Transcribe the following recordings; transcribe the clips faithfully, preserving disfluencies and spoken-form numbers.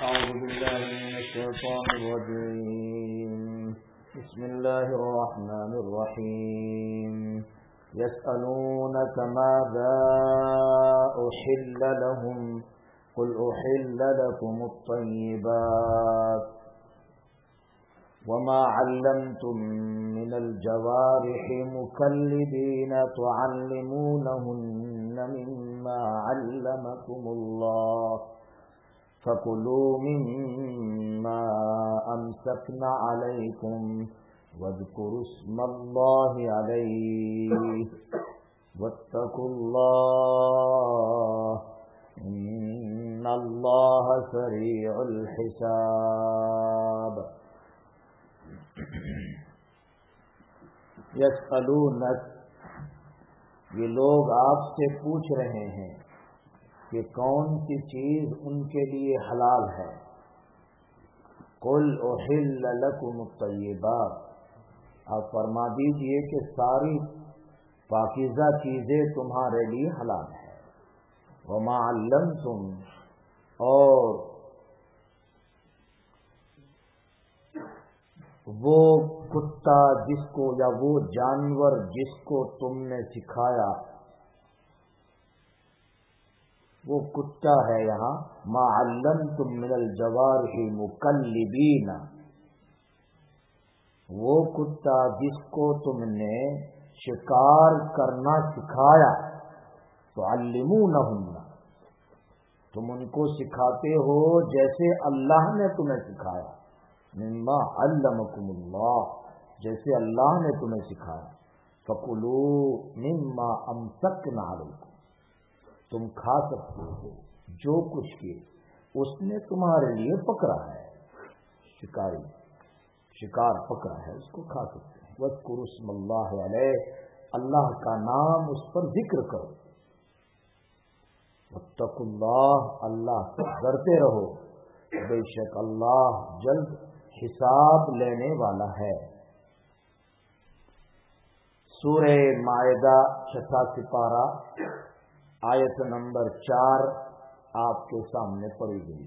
أعوذ بالله من الشيطان الرجيم بسم الله الرحمن الرحيم يسألونك ماذا أحل لهم قل أحل لكم الطيبات وما علمتم من الجوارح مكلبين تعلمونهن مما علمكم الله فكلوا مما أمسكن عليكم واذكروا اسم الله عليه واتقوا الله إن الله سريع الحساب. یسألونک، یہ لوگ آپ سے پوچھ رہے ہیں کہ کون سی چیز ان کے لیے حلال ہے. قل احل لکم الطیبات، آپ فرما دیجئے کہ ساری پاکیزہ چیزیں تمہارے لیے حلال ہے. وما علمتم، اور وہ کتا جس کو یا وہ جانور جس کو تم نے سکھایا، وہ کتا ہے یہاں ما علمتم من الجوارح مکلبین، وہ کتا جس کو تم نے شکار کرنا سکھایا. تعلمونہن، تم ان کو سکھاتے ہو جیسے اللہ نے تمہیں سکھایا. مما علمکم اللہ، جیسے اللہ نے تمہیں سکھایا. فکلوا مما امسکنا علیکم، تم کھا سکتے ہو جو کچھ کی اس نے تمہارے لیے پکڑا ہے. شکاری شکار پکڑا ہے اس کو کھا سکتے ہیں. واذکروا اسم اللہ علیہ، اللہ کا نام اس پر ذکر کرو. واتقوا اللہ، اللہ سے ڈرتے رہو، بے شک اللہ جلد حساب لینے والا ہے. سورہ مائدہ چھٹا سپارہ آیت نمبر چار آپ کے سامنے پڑھی گئی.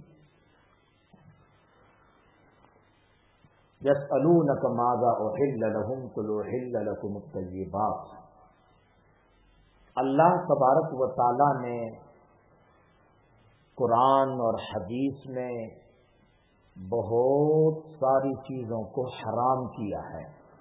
یسألونک ماذا احل لهم قل احل لکم الطیبات. اللہ تبارک و تعالی نے قرآن اور حدیث میں بہت ساری چیزوں کو حرام کیا ہے.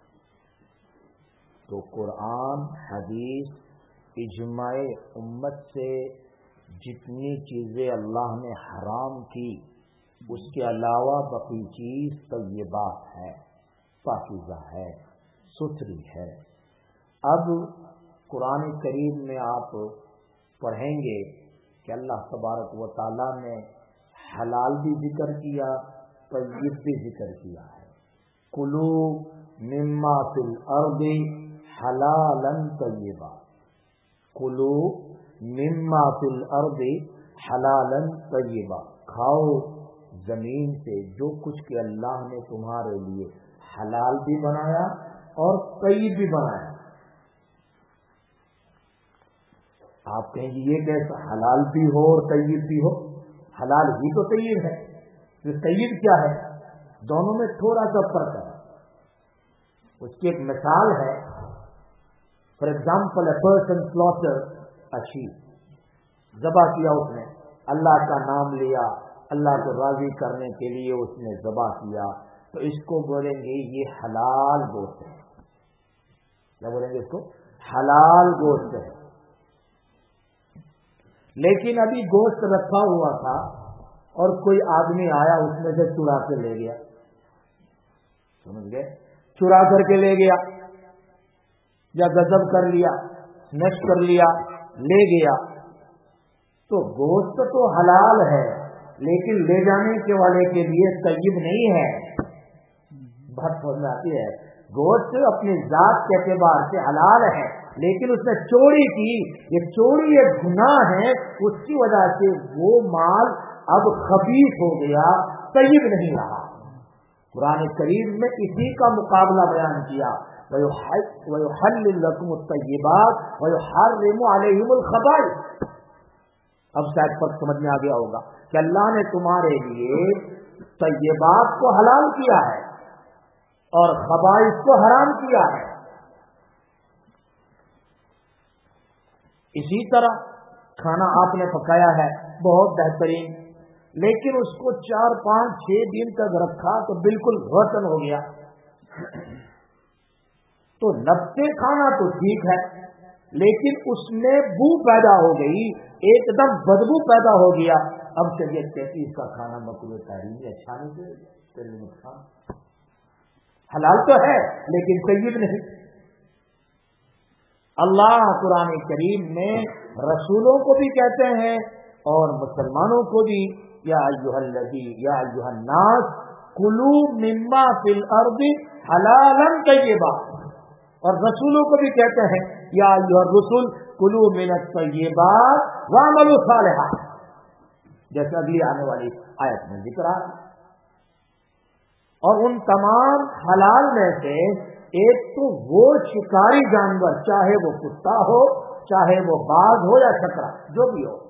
تو قرآن حدیث اجماع امت سے جتنی چیزیں اللہ نے حرام کی اس کے علاوہ باقی چیز طیبات ہے، پاکیزہ ہے، ستھری ہے. اب قرآن کریم میں آپ پڑھیں گے کہ اللہ تبارک و تعالی نے حلال بھی ذکر کیا، طیب بھی ذکر کیا ہے. کلو مما فی الارض حلالا طیبا، کلو مما فی الارض حلالا طیبا، کھاؤ زمین سے جو کچھ کہ اللہ نے تمہارے لیے حلال بھی بنایا اور طیب بھی بنایا. آپ کہیں گے یہ کیسا حلال بھی ہو اور طیب بھی ہو؟ حلال ہی تو طیب ہے. یہ طیب کیا ہے؟ دونوں میں تھوڑا سا فرق ہے. اس کی ایک مثال ہے. For example a person slaughter a sheep, ذبح کیا اس نے، اللہ کا نام لیا، اللہ کو راضی کرنے کے لیے اس نے ذبح کیا، تو اس کو بولیں گے یہ حلال گوشت ہے. کیا بولیں گے اس کو؟ حلال گوشت ہے. لیکن ابھی گوشت رکھا ہوا تھا اور کوئی آدمی آیا اس میں سے چرا کے لے گیا، سمجھ گئے؟ چرا کر کے لے گیا یا غصب کر لیا، نش کر لیا، لے گیا. تو گوشت تو حلال ہے لیکن لے جانے کے والے کے لیے طیب نہیں ہے. بات سمجھ میں آتی ہے؟ گوشت اپنی ذات کے اعتبار سے حلال ہے لیکن اس نے چوری کی، یہ چوری ایک گناہ ہے، اس کی وجہ سے وہ مال اب خبیث ہو گیا، طیب نہیں رہا. قرآن کریم میں اسی کا مقابلہ بیان کیا. وَيُحَلِّلْ لَكُمُ الطَّيِّبَاتِ وَيُحَرِّمُ عَلَيْهِمُ الْخَبَائِثَ. اب شاید فرق سمجھ میں آ گیا ہوگا. کہ اللہ نے تمہارے لیے طیبات کو حلال کیا ہے اور خبائث کو حرام کیا ہے. اسی طرح کھانا آپ نے پکایا ہے بہت بہترین، لیکن اس کو چار پانچ چھ دن تک رکھا تو بالکل روشن ہو گیا، تو نبتے کھانا تو ٹھیک ہے، لیکن اس میں بو پیدا ہو گئی، ایک دم بدبو پیدا ہو گیا. اب شریعت کہتی اس کا کھانا مکروہ تحریم اچھا نہیں دے تیرے نقصان. حلال تو ہے لیکن طیب نہیں. اللہ قرآن کریم میں رسولوں کو بھی کہتے ہیں اور مسلمانوں کو بھی، یا ایھا الذی یا ایھا الناس کلوا مما فی الارض حلالا طیبا، اور رسولوں کو بھی کہتے ہیں یا ایھا الرسل کلوا من الطیبات واعملوا صالحا، جیسے اگلی آنے والی آیت میں ذکر ہے. اور ان تمام حلال میں سے ایک تو وہ شکاری جانور، چاہے وہ کتا ہو، چاہے وہ باغ ہو یا شکرا، جو بھی ہو،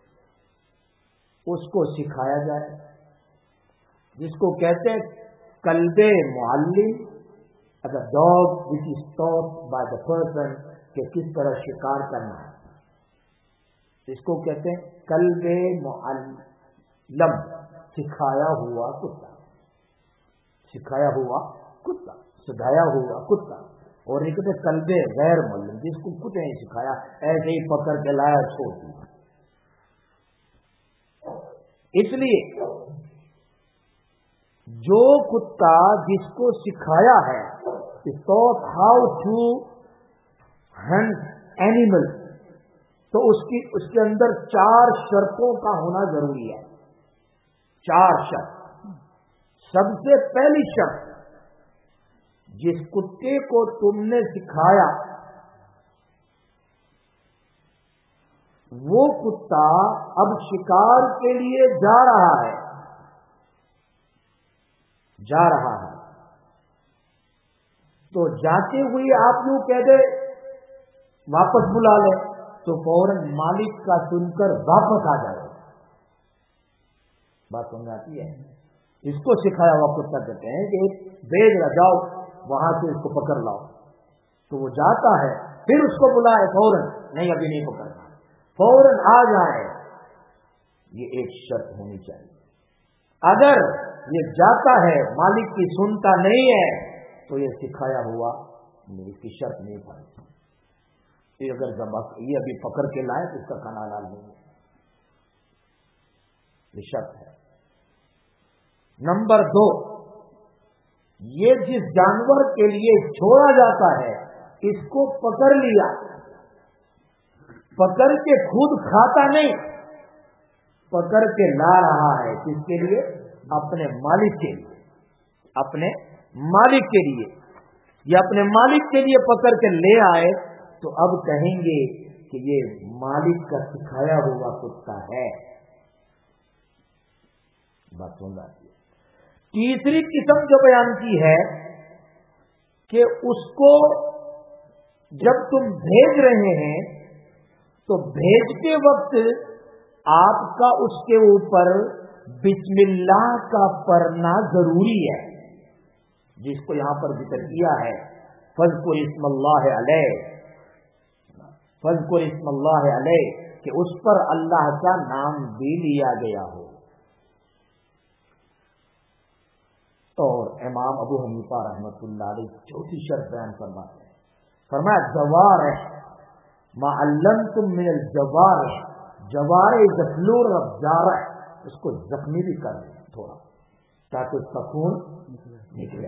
اس کو سکھایا جائے، جس کو کہتے ہیں کلب معلم. اگر dog which is taught by the person کہ کس طرح شکار کرنا ہے، اس کو کہتے ہیں کلب معلم، سکھایا ہوا کتا، سکھایا ہوا کتا، سکھایا ہوا کتا. اور ایک کہتے کلب غیر معلم، جس کو کچھ نہیں سکھایا، ایسے ہی پکڑ کے لایا چھوڑ دیا. اس لیے جو کتا جس کو سکھایا ہے taught how to hunt animals، تو اس کی اس کے اندر چار شرطوں کا ہونا ضروری ہے. چار شرط. سب سے پہلی شرط، جس کتے کو تم نے سکھایا وہ کتا اب شکار کے لیے جا رہا ہے جا رہا ہے تو جاتے ہوئے آپ یوں کہہ دے واپس بلا لے، تو فوراً مالک کا سن کر واپس آ جائے. بات سمجھ آتی ہے؟ اس کو سکھایا ہوا کتا کہتے ہیں کہ بھیج رہا، جاؤ وہاں سے اس کو پکڑ لاؤ. تو وہ جاتا ہے، پھر اس کو بلائے فوراً، نہیں ابھی نہیں پکڑنا، فوراً آ جائے. یہ ایک شرط ہونی چاہیے. اگر یہ جاتا ہے مالک کی سنتا نہیں ہے تو یہ سکھایا ہوا نہیں، اس کی شرط نہیں پڑی. یہ اگر یہ ابھی پکڑ کے لائے تو اس کا کھانا حلال نہیں ہے، یہ شرط ہے. نمبر دو، یہ جس جانور کے لیے چھوڑا جاتا ہے اس کو پکڑ لیا، پکڑ کے خود کھاتا نہیں، پکڑ کے لا رہا ہے کس کے لیے؟ اپنے مالک کے لیے. اپنے مالک کے لیے یا اپنے مالک کے لیے پکڑ کے لے آئے تو اب کہیں گے کہ یہ مالک کا سکھایا ہوا کتا ہے. بات سن رہا ہے. تیسری قسم جو بیان کی ہے کہ اس کو جب تم بھیج رہے ہیں تو بھیجتے وقت آپ کا اس کے اوپر بسم اللہ کا پڑھنا ضروری ہے، جس کو یہاں پر ذکر کیا ہے فذکر اسم اللہ علیہ، فذکر اسم اللہ علیہ، کہ اس پر اللہ کا نام بھی لیا گیا ہو. اور امام ابو حنیفہ رحمۃ اللہ علیہ چوتھی شرط بیان فرماتے ہیں، فرمایا جوارح ما علمتم من الجوارح، جوارح جفلور اور جارح، اس کو زخمی بھی کر دیں تھوڑا تاکہ اس کا خون نکلے.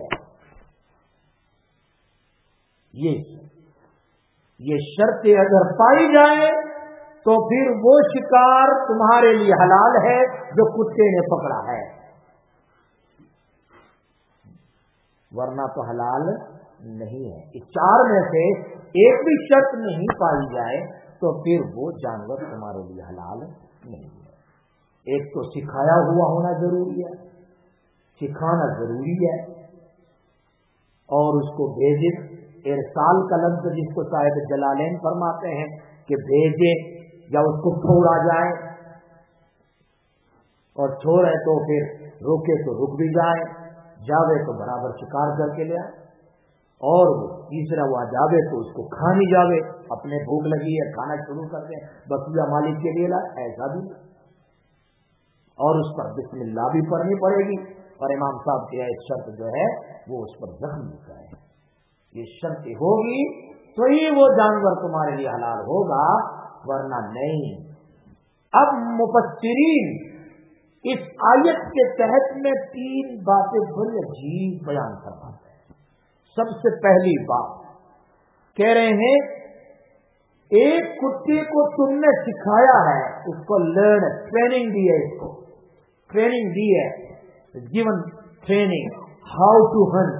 یہ یہ شرطیں اگر پائی جائیں تو پھر وہ شکار تمہارے لیے حلال ہے جو کتے نے پکڑا ہے، ورنہ تو حلال نہیں ہے. اس چار میں سے ایک بھی شرط نہیں پائی جائے تو پھر وہ جانور تمہارے لیے حلال نہیں ہے. ایک تو سکھایا ہوا ہونا ضروری ہے، سکھانا ضروری ہے، اور اس کو بھیجے. ارسال کا لفظ جس کو صاحب جلالین فرماتے ہیں کہ بھیجے یا اس کو چھوڑا جائے، اور چھوڑے تو پھر روکے تو رک بھی جائے, جاوے تو برابر شکار کر کے لے آئے, اور تیسرا وہ جاوے تو اس کو کھانی جاوے, اپنے بھوک لگی ہے کھانا شروع کر دیں, بقیہ مالک کے لیے لائے, ایسا بھی نہیں. اور اس پر بسم اللہ بھی پڑھنی پڑے گی, اور امام صاحب کی ایک شرط جو ہے وہ اس پر زخم لکھا ہے, یہ شرط ہوگی تو ہی وہ جانور تمہارے لیے حلال ہوگا, ورنہ نہیں. اب مفسرین اس آیت کے تحت میں تین باتیں بڑی عجیب بیان کرواتے ہیں. سب سے پہلی بات کہہ رہے ہیں, ایک کتے کو تم نے سکھایا ہے, اس کو لرن ٹریننگ دی ہے, اس کو ٹریننگ دی ہے, given training how to hunt.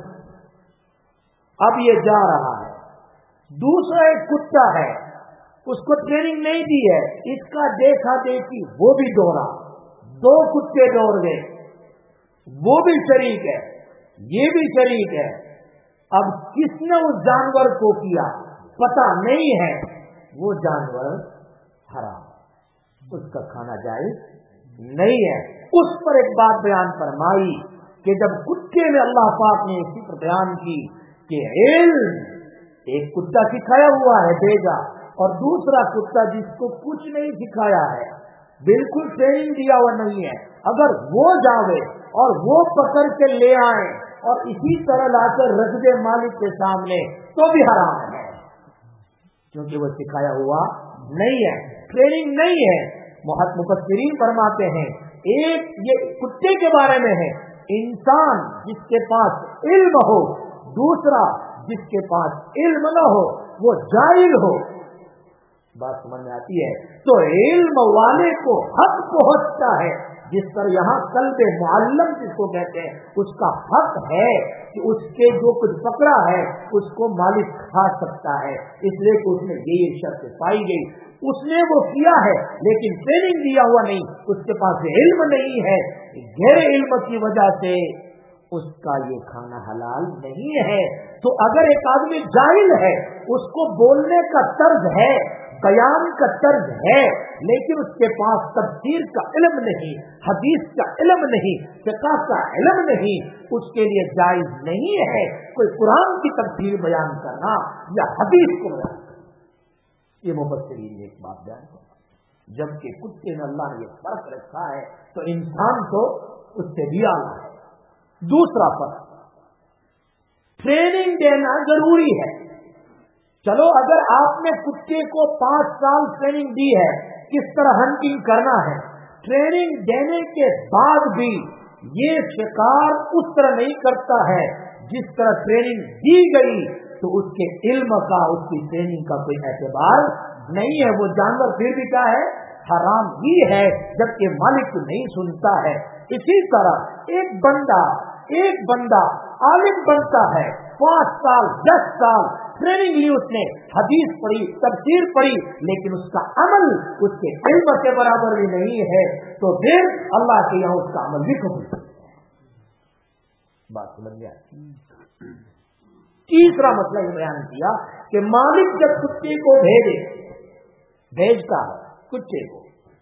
اب یہ جا رہا ہے. دوسرا ایک کتا ہے, اس کو ٹریننگ نہیں دی ہے, اس کا دیکھا دیکھی وہ بھی دوڑا, دو کتے دوڑ گئے, وہ بھی شریک ہے, یہ بھی شریک ہے. اب کس نے اس جانور کو کیا پتا نہیں ہے, وہ جانور حرام, اس کا کھانا جائز نہیں ہے. اس پر ایک بات بیان فرمائی کہ جب کتے میں اللہ پاک نے اسی پر بیان کی کہ علم, ایک کتا سکھایا ہوا ہے بھیجا, اور دوسرا کتا جس کو کچھ نہیں سکھایا ہے, بالکل ٹریننگ دیا ہوا نہیں ہے, اگر وہ جاوے اور وہ پکڑ کے لے آئے اور اسی طرح لا کر رکھ دے مالک کے سامنے تو بھی حرام ہے, کیونکہ وہ سکھایا ہوا نہیں ہے, ٹریننگ نہیں ہے. مفسرین فرماتے ہیں ایک یہ کتے کے بارے میں ہے, انسان جس کے پاس علم ہو, دوسرا جس کے پاس علم نہ ہو, وہ جاہل ہو. بات سمجھ میں آتی ہے؟ تو علم والے کو حق پہنچتا ہے, جس پر یہاں قلب معلم جس کو کہتے ہیں, اس کا حق ہے کہ اس کے جو کچھ پکڑا ہے اس کو مالک کھا سکتا ہے, اس لیے کہ اس میں یہ شرط پائی گئی. اس نے وہ کیا ہے لیکن ٹریننگ دیا ہوا نہیں, اس کے پاس علم نہیں ہے, غیر علم کی وجہ سے اس کا یہ کھانا حلال نہیں ہے. تو اگر ایک آدمی جاہل ہے, اس کو بولنے کا طرز ہے, بیان کا طرز ہے, لیکن اس کے پاس تفسیر کا علم نہیں, حدیث کا علم نہیں, فقہ کا علم نہیں, اس کے لیے جائز نہیں ہے کوئی قرآن کی تفسیر بیان کرنا یا حدیث کو بیان کرنا. یہ مفسرین نے ایک بات بیان کرنا, جبکہ کتے میں اللہ نے یہ فرق رکھا ہے تو انسان تو اس سے بھی اعلیٰ ہے. دوسرا فرق, ٹریننگ دینا ضروری ہے. چلو اگر آپ نے کتے کو پانچ سال ٹریننگ دی ہے کس طرح ہنٹنگ کرنا ہے, ٹریننگ دینے کے بعد بھی یہ شکار اس طرح نہیں کرتا ہے جس طرح ٹریننگ دی گئی, تو اس کے علم کا, اس کی ٹریننگ کا کوئی اعتبار نہیں ہے. وہ جانور پھر بھی کیا ہے, حرام ہی ہے, جبکہ مالک نہیں سنتا ہے. اسی طرح ایک بندہ ایک بندہ عالم بنتا ہے, پانچ سال دس سال ٹریننگ لی, اس نے حدیث پڑھی, تفسیر پڑھی, لیکن اس کا عمل اس کے علم کے برابر بھی نہیں ہے, تو پھر اللہ کے یہاں اس کا عمل بھی قبول ہے. بات سمجھ میں آتی؟ تیسرا مسئلہ یہ بیان کیا کہ مالک جب کتے کو بھیجے, بھیجتا ہے کتے کو,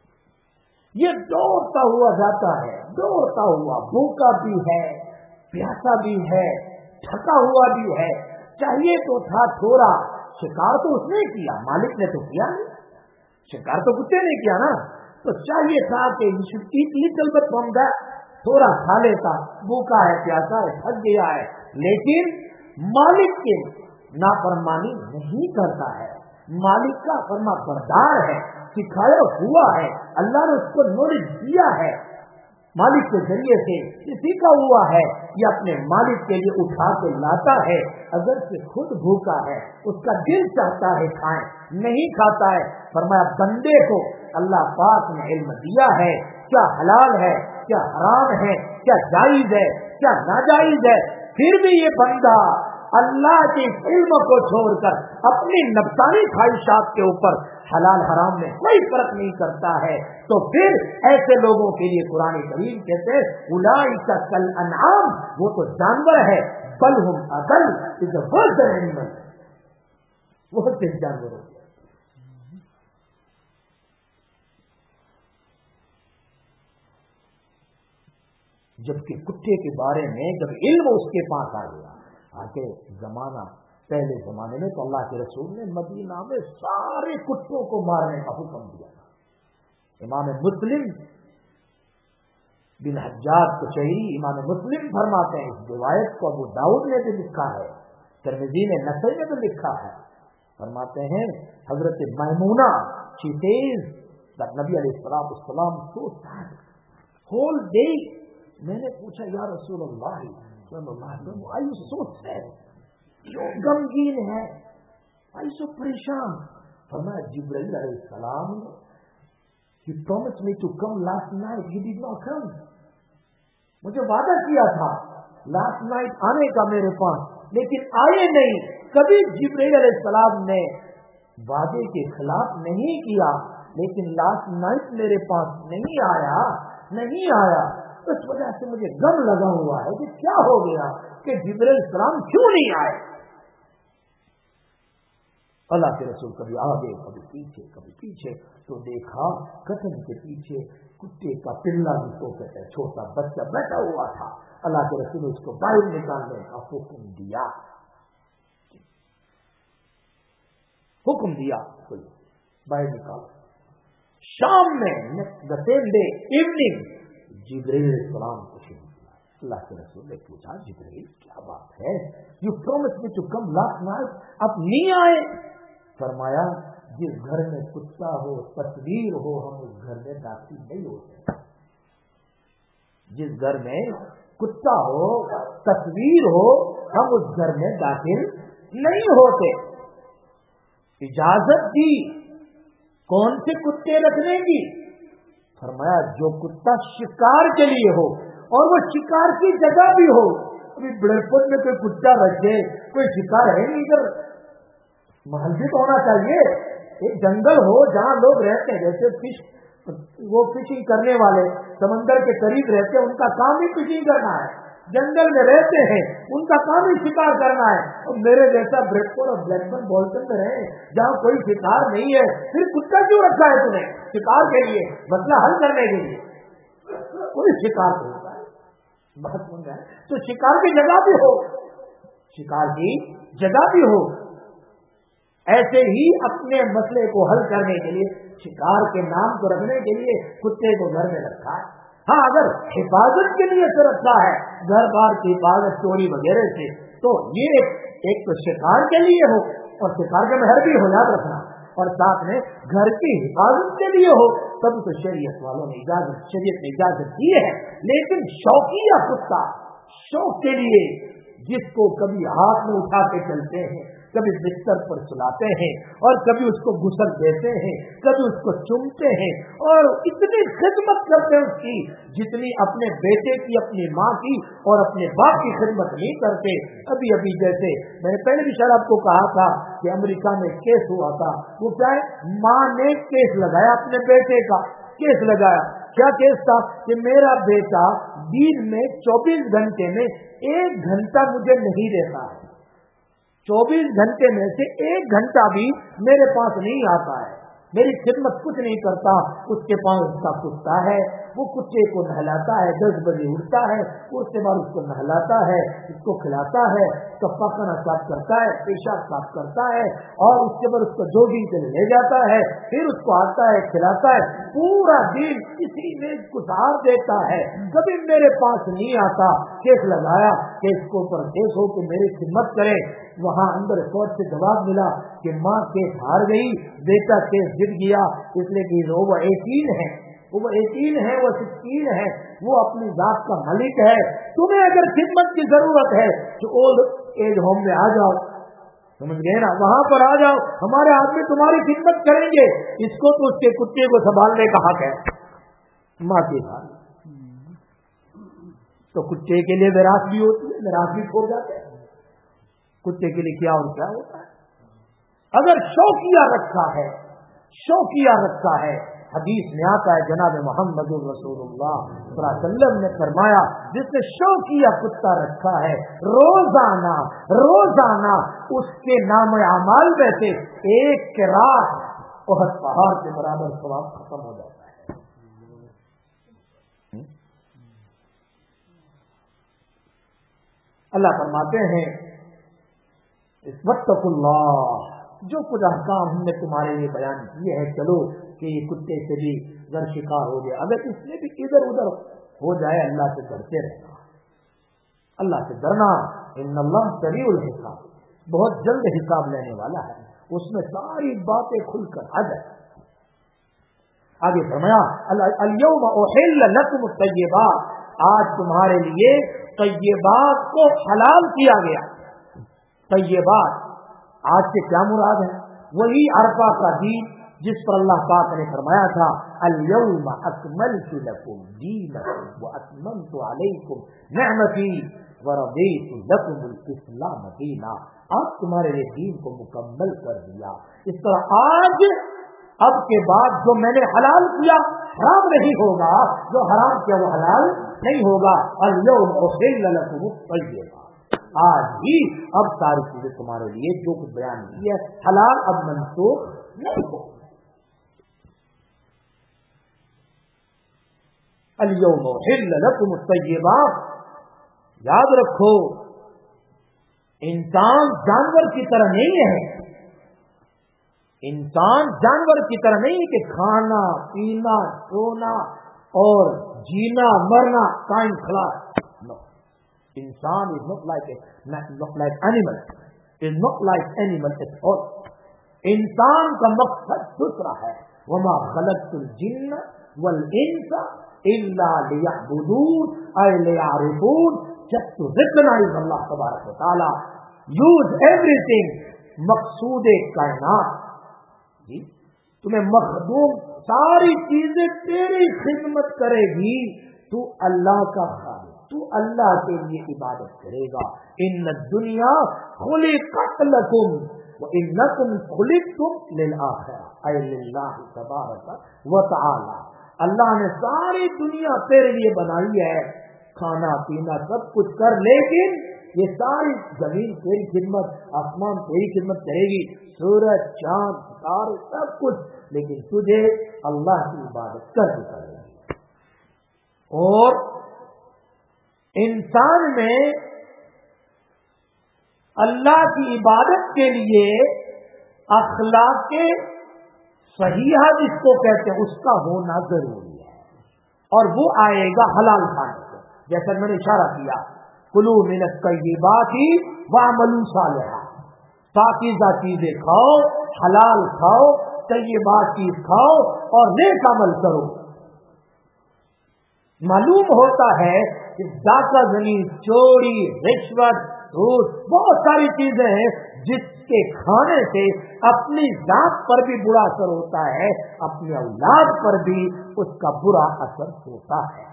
یہ دوڑتا ہوا جاتا ہے, دوڑتا ہوا, بھوکا بھی ہے, پیاسا بھی ہے, تھکا ہوا بھی ہے, چاہیے تو تھا تھوڑا, شکار تو اس نے کیا, مالک نے تو کیا نہیں, شکار تو کتے نے کیا نا, تو چاہیے تھا کہ لٹل بٹ فرام دیٹ, تھوڑا کھا لیتا, بھوکا ہے, پیاسا ہے, تھک گیا ہے, لیکن مالک کی نافرمانی نہیں کرتا ہے, مالک کا فرما بردار ہے, سکھایا ہوا ہے, اللہ نے اس کو نالج دیا ہے, مالک کے ذریعے سے سیکھا ہوا ہے, یہ اپنے مالک کے لیے اٹھا کے لاتا ہے. اگر سے خود بھوکا ہے, اس کا دل چاہتا ہے کھائیں, نہیں کھاتا ہے. فرمایا بندے کو اللہ پاک نے علم دیا ہے, کیا حلال ہے, کیا حرام ہے, کیا جائز ہے, کیا ناجائز ہے, پھر بھی یہ بندہ اللہ کے علم کو چھوڑ کر اپنی نفسانی خواہشات کے اوپر حلال حرام میں کوئی فرق نہیں کرتا ہے, تو پھر ایسے لوگوں کے لیے قرآن کریم کہتے ہیں اولئک کالانعام, وہ تو جانور ہے, بل ہم اضل, از اے ورس دین اینیمل, وہ صرف جانور ہوتے ہیں. جبکہ کتے کے بارے میں جب علم اس کے پاس آ گیا، آگے زمانہ پہلے زمانے میں تو اللہ کے رسول نے مدینہ میں سارے کتوں کو مارنے کا حکم دیا تھا۔ امام مسلم بن حجاج قشیری امام مسلم فرماتے ہیں، اس روایت کو ابو داؤد نے بھی لکھا ہے، ترمذی نے، نسائی نے بھی لکھا ہے، فرماتے ہیں حضرت میمونہ she says that نبی علیہ الصلوۃ والسلام so sad whole day۔ میں نے پوچھا یا رسول اللہ صلی اللہ علیہ وسلم are you so sad، کیوں غمگین ہے، are you so پریشان؟ فرمایا جبرائیل علیہ السلام he promised me to come last night, he did not come۔ مجھے وعدہ کیا تھا last night آنے کا میرے پاس، لیکن آئے نہیں۔ کبھی جبرائیل علیہ السلام نے وعدے کے خلاف نہیں کیا، لیکن لاسٹ نائٹ میرے پاس نہیں آیا نہیں آیا اس وجہ سے مجھے غم لگا ہوا ہے کہ کیا ہو گیا کہ جبرائیل علیہ السلام کیوں نہیں آئے۔ اللہ کے رسول کبھی آگے کبھی پیچھے کبھی پیچھے، تو دیکھا قتل کے پیچھے کتے کا پلا بھی تو کہتے ہیں چھوٹا بچہ بیٹھا ہوا تھا۔ اللہ کے رسول نے اس کو باہر نکالنے کا حکم دیا حکم دیا کوئی باہر نکال۔ شام میں the same day evening جبرائیل علیہ السلام کو شروع کیا۔ اللہ کے رسول نے پوچھا جبرائیل کیا بات ہے، you promised me to come last night، اب نہیں آئے؟ فرمایا جس گھر میں کتا ہو تصویر ہو ہم اس گھر میں داخل نہیں ہوتے۔ جس گھر میں کتا ہو تصویر ہو ہم اس گھر میں داخل نہیں ہوتے۔ اجازت دی کون سے کتے رکھنے کی؟ فرمایا جو کتا شکار کے لیے ہو اور وہ شکار کی جگہ بھی ہو۔ ابھی بڑھپن میں کوئی کتا رکھے، کوئی شکار ہے نہیں، ادھر محل بھی تو ہونا چاہیے، ایک جنگل ہو جہاں لوگ رہتے ہیں، جیسے فش وہ فشنگ کرنے والے سمندر کے قریب رہتے ہیں، ان کا کام بھی فشنگ کرنا ہے، جنگل میں رہتے ہیں ان کا کام ہی شکار کرنا ہے۔ اور میرے جیسا بریڈفورڈ اور بلیک برن بولٹن میں رہے جہاں کوئی شکار نہیں ہے، پھر کتا کیوں رکھا ہے تمہیں؟ شکار کے لیے، مسئلہ حل کرنے کے لیے، کوئی شکار نہیں ہوتا ہے بہت منگا ہے تو شکار کی جگہ بھی ہو، شکار کی جگہ بھی ہو۔ ایسے ہی اپنے مسئلے کو حل کرنے کے لیے شکار کے نام کو رکھنے کے لیے کتے کو گھر میں رکھا ہے۔ ہاں اگر حفاظت کے لیے سے رکھا ہے، گھر بار کی حفاظت چوری وغیرہ سے، تو یہ ایک تو شکار کے لیے ہو اور شکار کا مہر بھی ہو یاد رکھنا، اور ساتھ میں گھر کی حفاظت کے لیے ہو، تب تو شریعت والوں نے اجازت شریعت نے اجازت دی ہے۔ لیکن شوقیہ کتا، شوق کے لیے، جس کو کبھی ہاتھ میں اٹھا کے چلتے ہیں، کبھی بستر پر سلاتے ہیں اور کبھی اس کو غسل دیتے ہیں، کبھی اس کو چومتے ہیں اور اتنی خدمت کرتے ہیں اس کی جتنی اپنے بیٹے کی، اپنی ماں کی اور اپنے باپ کی خدمت نہیں کرتے۔ ابھی ابھی جیسے میں نے پہلے بھی شاید آپ کو کہا تھا کہ امریکہ میں کیس ہوا تھا، وہ کیا ہے، ماں نے کیس لگایا اپنے بیٹے کا، کیس لگایا، کیا کیس تھا کہ میرا بیٹا دن میں چوبیس گھنٹے میں ایک گھنٹہ مجھے نہیں دیتا ہے، چوبیس گھنٹے میں سے ایک گھنٹہ بھی میرے پاس نہیں آتا ہے، میری خدمت کچھ نہیں کرتا۔ اس کے پاس اس کا کتا ہے، وہ کتے کو نہلاتا ہے، دس بجے اٹھتا ہے، اس کے بعد اس کو نہلاتا ہے، اس کو کھلاتا ہے، اس کا پکانا صاف کرتا ہے، پیشاب صاف کرتا ہے، اور اس کے بعد اس کو جوگنگ کے لیے لے جاتا ہے، پھر اس کو آتا ہے کھلاتا ہے، پورا دن اسی میں گزار دیتا ہے، کبھی میرے پاس نہیں آتا۔ کیس لگایا کہ اس کو اوپر کیس ہو کہ میری خدمت کرے، وہاں اندر کورٹ سے جواب ملا کہ ماں کیس ہار گئی، بیٹا کیس جیت گیا، اس لیے کہ وہ ایٹین ہے، وہ ایٹین ہے، وہ سکسٹین ہے، وہ اپنی ذات کا مالک ہے۔ تمہیں اگر خدمت کی ضرورت ہے تو اولڈ ایج ہوم میں آ جاؤ، سمجھ گئے نا، وہاں پر آ جاؤ، ہمارے آدمی تمہاری خدمت کریں گے۔ اس کو تو اس کے کتے کو سنبھالنے کا حق ہے، ماں کے ساتھ تو کتے کے لیے وراثت بھی ہوتی ہے، وراثت بھی کھو جاتے ہیں، کتے کے لیے کیا اور کیا ہوتا ہے۔ اگر شوقیہ رکھا ہے، شوقیہ رکھا ہے، حدیث میں آتا ہے جناب محمد رسول اللہ صلی اللہ علیہ وسلم نے فرمایا جس نے شوقیہ کتا رکھا ہے، روزانہ روزانہ اس کے نام اعمال میں سے ایک رات احد پہاڑ کے برابر ثواب ختم ہو جاتا ہے۔ اللہ فرماتے ہیں واتقوا اللہ، جو کچھ احکام ہم نے تمہارے لیے بیان کیے ہیں، چلو کہ یہ کتے سے بھی گر شکار ہو گیا، اگر اس میں بھی ادھر ادھر ہو جائے اللہ سے ڈرتے رہنا، اللہ سے ڈرنا۔ ان اللہ سریع الحساب، بہت جلد حساب لینے والا ہے، اس میں ساری باتیں کھل کر آ جائے۔ آگے فرمایا الیوم احل لکم الطیبات، آج تمہارے لیے طیبات کو حلال کیا گیا۔ طیبات آج سے کیا مراد ہے؟ وہی عرفہ کا دن جس پر اللہ پاک نے فرمایا تھا الیوم اکملت لکم دینکم واتممت علیکم نعمتی ورضیت لکم الاسلام دینا، اب تمہارے لیے دین کو مکمل کر دیا۔ اس طرح آج اب کے بعد جو میں نے حلال کیا حرام نہیں ہوگا، جو حرام کیا وہ حلال نہیں ہوگا۔ الیوم احل لکم الطیبات، آج ہی اب ساری چیزیں تمہارے لیے جو کچھ بیان کی ہے حلال اب منسوخ نہیں ہو۔ الیوم احل لکم الطیبات، یاد رکھو انسان جانور کی طرح نہیں ہے، انسان جانور کی طرح نہیں کہ کھانا پینا سونا اور جینا مرنا قائم کھڑا ہے۔ انسان is not like a, not like animal, is not like animal at all. انسان کا مقصد دوسرا ہے، وما خلقت الجن والانس الا ليعبدون اي ليعرفون، just to recognize اللہ تبارک و تعالی، use everything، مقصود کائنات جی تمہیں مخدوم ساری چیزیں تیری خدمت کرے گی، تو اللہ کا خالق، تو اللہ کے لیے عبادت کرے گا۔ ان الدنیا خلقت لکم وانکم خلقتم للآخرہ اے للہ تبارک و تعالی، اللہ نے ساری دنیا تیرے لیے بنائی ہے، کھانا پینا سب کچھ کر، لیکن یہ ساری زمین تیری خدمت، آسمان تیری خدمت کرے گی، سورج چاند ستارے سب کچھ، لیکن تجھے اللہ کی عبادت کرنی پڑے گی۔ اور انسان میں اللہ کی عبادت کے لیے اخلاق صحیحہ جس کو کہتے ہیں اس کا ہونا ضروری ہے، اور وہ آئے گا حلال کھانے سے، جیسا میں نے اشارہ کیا کلو من الطیبات واعملوا صالحا، پاکیزہ چیزیں کھاؤ، حلال کھاؤ، طیبات چیز کھاؤ اور نیک عمل کرو۔ معلوم ہوتا ہے کہ ڈاکہ زنی، چوری، رشوت، گھوس، بہت ساری چیزیں ہیں جس کے کھانے سے اپنی ذات پر بھی برا اثر ہوتا ہے، اپنی اولاد پر بھی اس کا برا اثر ہوتا ہے۔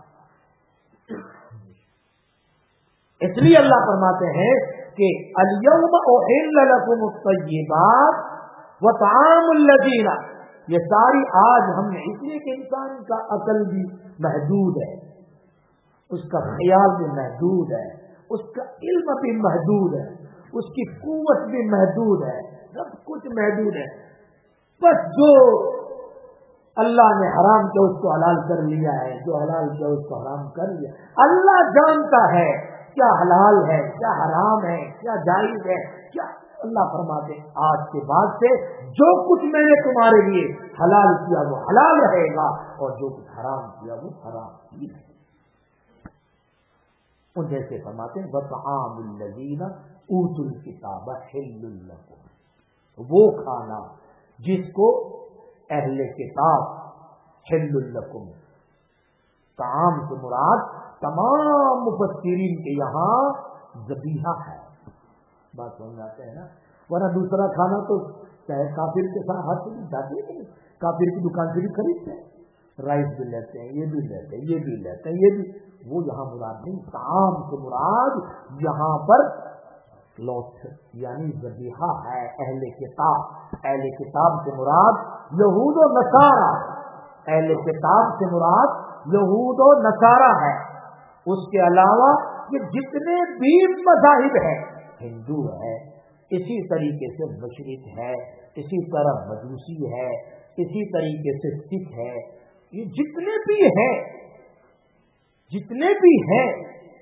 اس لیے اللہ فرماتے ہیں کہ الیوم احل لکم الطیبات وطعام الذین، یہ ساری آج ہم نے، اس لیے کہ انسان کا عقل بھی محدود ہے، اس کا خیال بھی محدود ہے، اس کا علم بھی محدود ہے، اس کی قوت بھی محدود ہے، سب کچھ محدود ہے، بس جو اللہ نے حرام کیا اس کو حلال کر لیا ہے، جو حلال کیا اس کو حرام کر لیا۔ اللہ جانتا ہے کیا حلال ہے، کیا حرام ہے، کیا جائز ہے، کیا اللہ فرماتے ہیں آج کے بعد سے جو کچھ میں نے تمہارے لیے حلال کیا وہ حلال رہے گا، اور جو کچھ حرام کیا وہ حرام ہی رہے گا۔ ان جیسے فرماتے ہیں وطعام الذین اوتوا الکتاب حل لکم، وہ کھانا جس کو اہل کتاب، حل لکم، طعام سے مراد تمام مفسرین کے یہاں ذبیحہ ہے، بات سمجھ آتے ہیں نا، ورنہ دوسرا کھانا تو چاہے کافر کے ساتھ ہاتھ سے بھی جاتے ہیں، کافر کی دکان سے بھی خریدتے ہیں، رائس بھی لیتے ہیں، یہ بھی لیتے ہیں، یہ بھی لیتے ہیں، یہ بھی، وہ یہاں مراد نہیں، طعام سے مراد یہاں پر لوٹ یعنی ذبیحہ ہے اہل کتاب۔ اہل کتاب سے مراد یہود و نصارہ، اہل کتاب سے مراد یہود و نصارہ ہے، اس کے علاوہ یہ جتنے بھی مذاہب ہیں، ہندو ہے، اسی طریقے سے مشرق ہے، اسی طرح مجوسی ہے، اسی طریقے سے سکھ ہے، یہ جتنے بھی ہیں جتنے بھی ہیں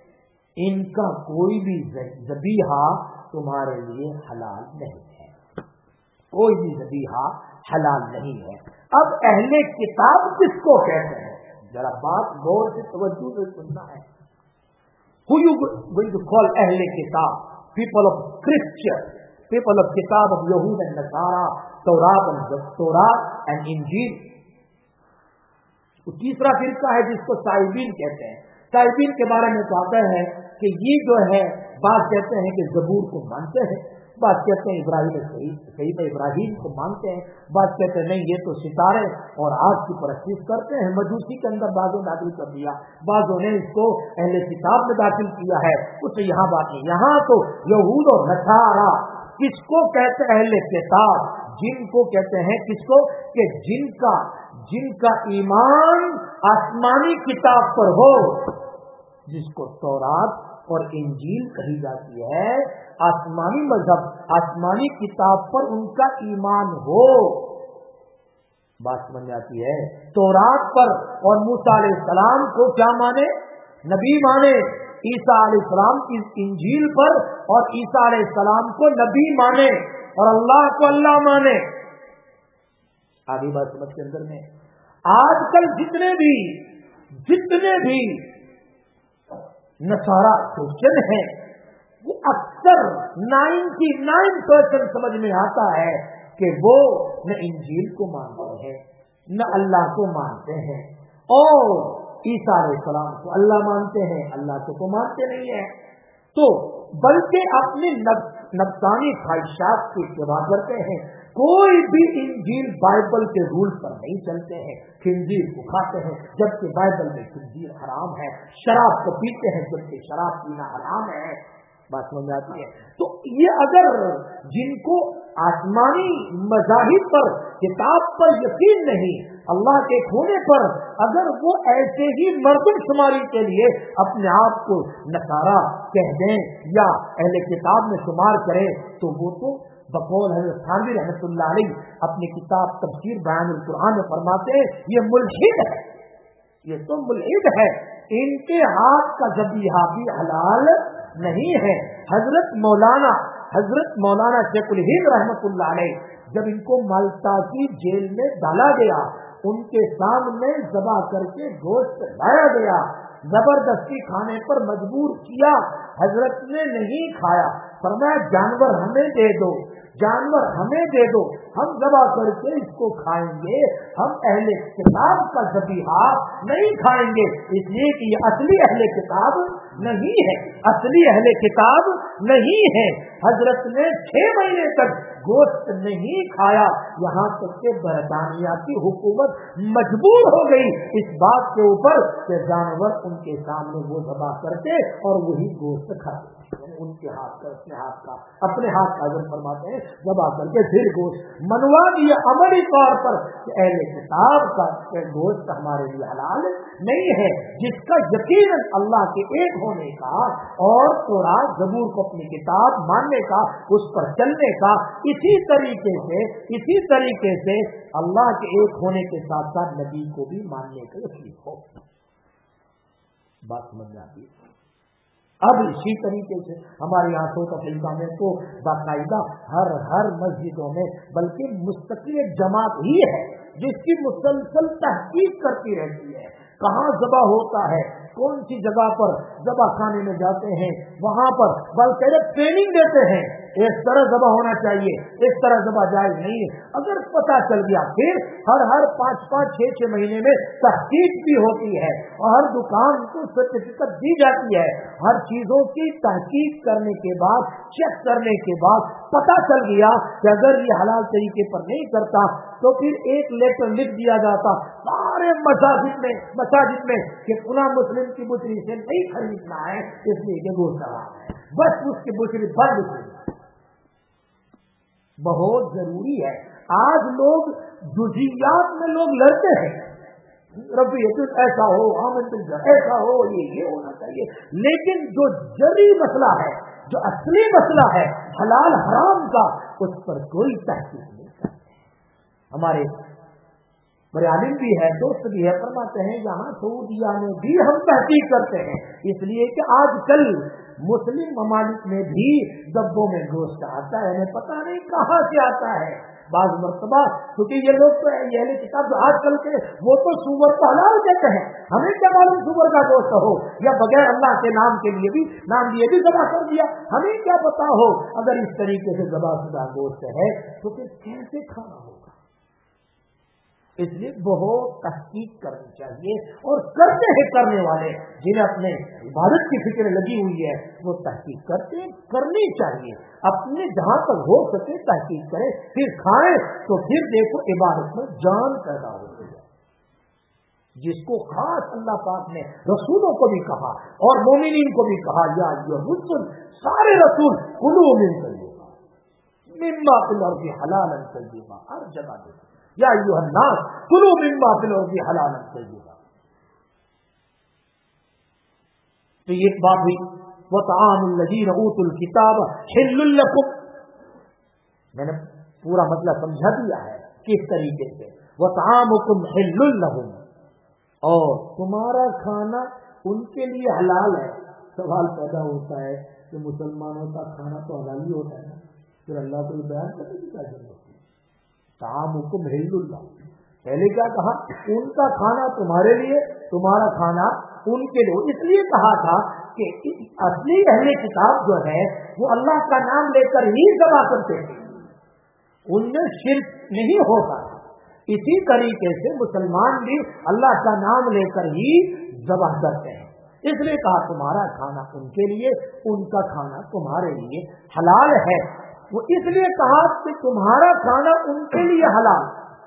ان کا کوئی بھی ذبیحہ تمہارے لیے حلال نہیں ہے، کوئی بھی ذبیحہ حلال نہیں ہے۔ اب اہل کتاب کس کو کہتے ہیں؟ ذرا بات غور سے توجہ سے سننا ہے۔ Who you going to call اہل کتاب؟ People of Scripture, people of کتاب of یہود and نصارا، تورات and تورات and انجیل۔ تیسرا فرقہ ہے جس کو صائبین کہتے ہیں۔ صائبین کے بارے میں تو آتا ہے کہ یہ جو ہے بعض کہتے ہیں کہ زبور کو مانتے ہیں، بعض کہتے ہیں ابراہیم سیدنا ابراہیم کو مانتے ہیں، بعض کہتے ہیں نہیں یہ تو ستارے اور آگ کی پرستش کرتے ہیں۔ مجوسی کے اندر بعضوں نے داخل کر دیا، بعضوں نے اس کو اہل کتاب میں داخل کیا ہے، کچھ یہاں بات نہیں۔ یہاں تو یہود اور نصارا کس کو کہتے ہیں؟ اہل کتاب جن کو کہتے ہیں، کس کو کہ جن کا جن کا ایمان آسمانی کتاب پر ہو، جس کو تورات اور انجیل کہی جاتی ہے، آسمانی مذہب آسمانی کتاب پر ان کا ایمان ہو۔ بات سمجھ آتی ہے؟ تورات پر اور موسیٰ علیہ السلام کو کیا مانے؟ نبی مانے۔ عیسیٰ علیہ السلام اس انجیل پر اور عیسیٰ علیہ السلام کو نبی مانے اور اللہ کو اللہ مانے۔ آگے بات سمجھ کے اندر میں آج کل جتنے بھی جتنے بھی نصارا کرسچن ہیں، وہ اکثر نائنٹی نائن پرسینٹ سمجھ میں آتا ہے کہ وہ نہ انجیل کو مانتے ہیں نہ اللہ کو مانتے ہیں، اور عیسیٰ علیہ السلام کو اللہ مانتے ہیں، اللہ کو تو مانتے نہیں ہیں، تو بلکہ اپنے نفسانی خواہشات کی اتباع کرتے ہیں۔ کوئی بھی انجیل بائبل کے رول پر نہیں چلتے ہیں، خنزیر کو کھاتے ہیں جبکہ بائبل میں خنزیر حرام ہے، شراب کو پیتے ہیں جبکہ شراب پینا حرام ہے۔ بات سمجھ آتی ہے؟ تو یہ اگر جن کو آسمانی مذاہب پر کتاب پر یقین نہیں، اللہ کے ہونے پر، اگر وہ ایسے ہی مردم شماری کے لیے اپنے آپ کو نصارا کہہ دیں یا اہل کتاب میں شمار کریں، تو وہ تو بقول حضرت تھانوی رحمۃ اللہ علیہ اپنی کتاب تفسیر بیان القرآن میں فرماتے ہیں یہ ملحد ہے، یہ تو ملحد ہے، ان کے ہاتھ کا ذبیحہ بھی حلال نہیں ہے۔ حضرت مولانا حضرت مولانا شیخ الہند رحمۃ اللہ علیہ جب ان کو مالٹا کی جیل میں ڈالا گیا، ان کے سامنے ذبح کر کے گوشت لایا گیا، زبردستی کھانے پر مجبور کیا، حضرت نے نہیں کھایا، فرمایا جانور ہمیں دے دو، جانور ہمیں دے دو، ہم ذبح کر کے اس کو کھائیں گے، ہم اہل کتاب کا ذبیحہ نہیں کھائیں گے، اس لیے کہ یہ اصلی اہل کتاب نہیں ہے، اصلی اہل کتاب نہیں ہے۔ حضرت نے چھ مہینے تک گوشت نہیں کھایا، یہاں تک کہ برطانیہ کی حکومت مجبور ہو گئی اس بات کے اوپر کہ جانور ان کے سامنے وہ ذبح کرتے اور وہی گوشت کھاتے، ان کے ہاتھ کا اپنے ہاتھ کا اپنے ہاتھ کا حضرت فرماتے ہیں ذبح کر کے پھر گوشت منوا دیا عملی طور پر کہ اہل کتاب کا گوشت ہمارے لیے حلال نہیں ہے، جس کا یقیناً اللہ کے ایک ہونے کا اور تورات زبور کو اپنی کتاب ماننے کا، اس پر چلنے کا، اسی طریقے سے اسی طریقے سے اللہ کے ایک ہونے کے ساتھ ساتھ نبی کو بھی ماننے کا یقین ہو۔ بات سمجھ آتی ہے؟ اب اسی طریقے سے ہمارے یہاں سو افریقہ میں تو باقاعدہ ہر ہر مسجدوں میں بلکہ مستقل جماعت ہی ہے جس کی مسلسل تحقیق کرتی رہتی ہے، کہاں ذبح ہوتا ہے، کون سی جگہ پر ذبح خانے میں جاتے ہیں، وہاں پر بلکہ ٹریننگ دیتے ہیں، اس طرح ذبح ہونا چاہیے، اس طرح ذبح جائز نہیں ہے۔ اگر پتہ چل گیا پھر ہر ہر پانچ پانچ چھ چھ مہینے میں تحقیق بھی ہوتی ہے اور ہر دکان کو سرٹیفکیٹ دی جاتی ہے، ہر چیزوں کی تحقیق کرنے کے بعد چیک کرنے کے بعد پتہ چل گیا کہ اگر یہ حلال طریقے پر نہیں کرتا تو پھر ایک لیٹر لکھ دیا جاتا سارے مساجد میں مساجد میں کہ فلاں مسلم کی بچری سے نہیں خریدنا ہے اس لیے کہ گوشت حرام ہے، بس اس کی بچری بند ہوئی۔ بہت ضروری ہے، آج لوگ جزیات میں لوگ لڑتے ہیں، ربی ایسا ہو، آمن ایسا ہو، یہ یہ ہونا چاہیے، لیکن جو جری مسئلہ ہے، جو اصلی مسئلہ ہے حلال حرام کا، اس پر کوئی تحقیق نہیں کرتے۔ ہمارے बड़े आलिम भी है, दोस्त भी है, फरमाते हैं यहाँ सऊदिया में भी हम तहकीक करते हैं, इसलिए कि आजकल मुस्लिम ममालिक में भी डब्बों में गोश्त आता है, हमें पता नहीं कहाँ से आता है। बाज मरतबा क्योंकि ये लोग तो ये किताब जो आजकल के वो तो सूअर को हलाल कहते हैं, हमें क्या मालूम सूअर का गोश्त हो या बगैर अल्लाह के नाम के लिए भी नाम लिए भी ज़बह कर दिया, हमें क्या पता हो। अगर इस तरीके से ज़बह शुदा गोश्त है तो फिर कैसे खाना होगा। इसलिए बहुत तहकीक करनी चाहिए, और करते हैं करने वाले जिन्हें अपने इबादत की फिक्र लगी हुई है वो तहकीक करते करनी चाहिए, अपने जहां तक हो सके तहकीक करें, फिर खाएं तो फिर देखो इबादत में जान पैदा होती है। जिसको खास अल्लाह पाक ने रसूलों को भी कहा और मोमिनीन को भी कहा, या ये रुसूल सारे रसूल कुलू मिन तय्यबा मिम्मा फिल अर्ज़ि हलालन तय्यबा, हर जगह देखो या अय्युहन्नास कुलू मिम्मा फिल अर्ज़ि हलालन तय्यबा। तो ये बात हुई व तआमुल लज़ीना ऊतुल किताब हिल्लुल लकुम, मैंने पूरा मतलब समझा दिया है किस तरीके से, व तआमुकुम हिल्लुल लहुम, और तुम्हारा खाना उनके लिए हलाल है। सवाल पैदा होता है कि मुसलमानों का खाना तो हलाल ही होता है ना, फिर अल्लाह को बयान करने की क्या जरूरत है। तामुकुम हिल्लुल्लाह, पहले क्या कहा, उनका खाना तुम्हारे लिए, तुम्हारा खाना उनके लिए। इसलिए कहा था कि असली अहले किताब जो है वो अल्लाह का नाम लेकर ही ज़बह करते थे, उनमें शिर्क नहीं होता। इसी तरीके से मुसलमान भी अल्लाह का नाम लेकर ही ज़बह करते हैं, इसलिए कहा तुम्हारा खाना उनके लिए, उनका खाना तुम्हारे लिए हलाल है। वो इसलिए कहा कि तुम्हारा खाना उनके लिए हलाल,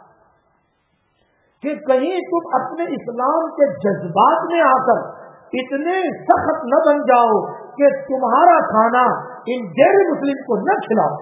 कि कहीं तुम अपने इस्लाम के जज्बात में आकर इतने सख्त न बन जाओ कि तुम्हारा खाना इन गैर मुस्लिम को न खिलाओ,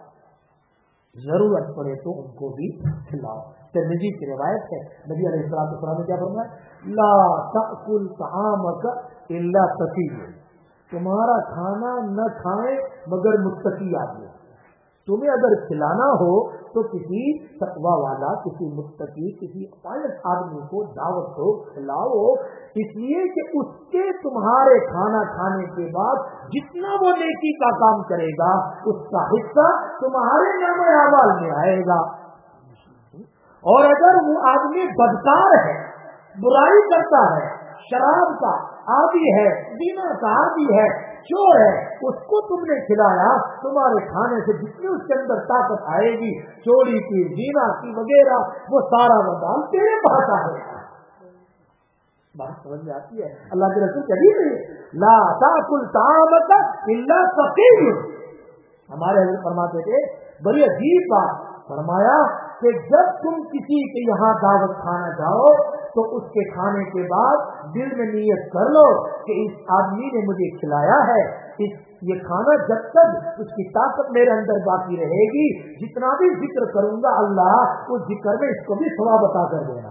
जरूरत पड़े तो उनको भी खिलाओ। तिरमिज़ी की रिवायत है, नबी अलैहिस्सलातु वस्सलाम ने क्या फरमाया, ला तअकुल तआमक इल्ला तक़ी, तुम्हारा खाना न खाए मगर मुत्तकी आदमी। तुम्हें अगर खिलाना हो तो किसी तकवा वाला, किसी मुत्तकी, किसी पायस आदमी को दावत दो, खिलाओ, इसलिए कि उसके तुम्हारे खाना खाने के बाद जितना वो नेकी का काम करेगा उसका हिस्सा तुम्हारे नाम अमाल में आएगा। और अगर वो आदमी बदकार है, बुराई करता है, शराब का आदि है, ज़िना का आदि है, चोर है, उसको तुमने खिलाया, तुम्हारे खाने से जितनी उसके अंदर ताकत आएगी चोरी की, ज़िना की वगैरह, वो सारा वबाल तेरे पास आएगा। बात समझ में आती है। अल्लाह के रसूल कभी नहीं ला ताकुल तामक इल्ला फकीर, हमारे हज़रत फरमाते थे, बड़ी अजीब बात फरमाया कि जब तुम किसी के यहाँ दावत खाना जाओ तो उसके खाने के बाद दिल में नियत कर लो कि इस आदमी ने मुझे खिलाया है, इस ये खाना जब तक उसकी ताकत मेरे अंदर बाकी रहेगी, जितना भी जिक्र करूंगा अल्लाह उस जिक्र में इसको भी सवाब अता कर देना।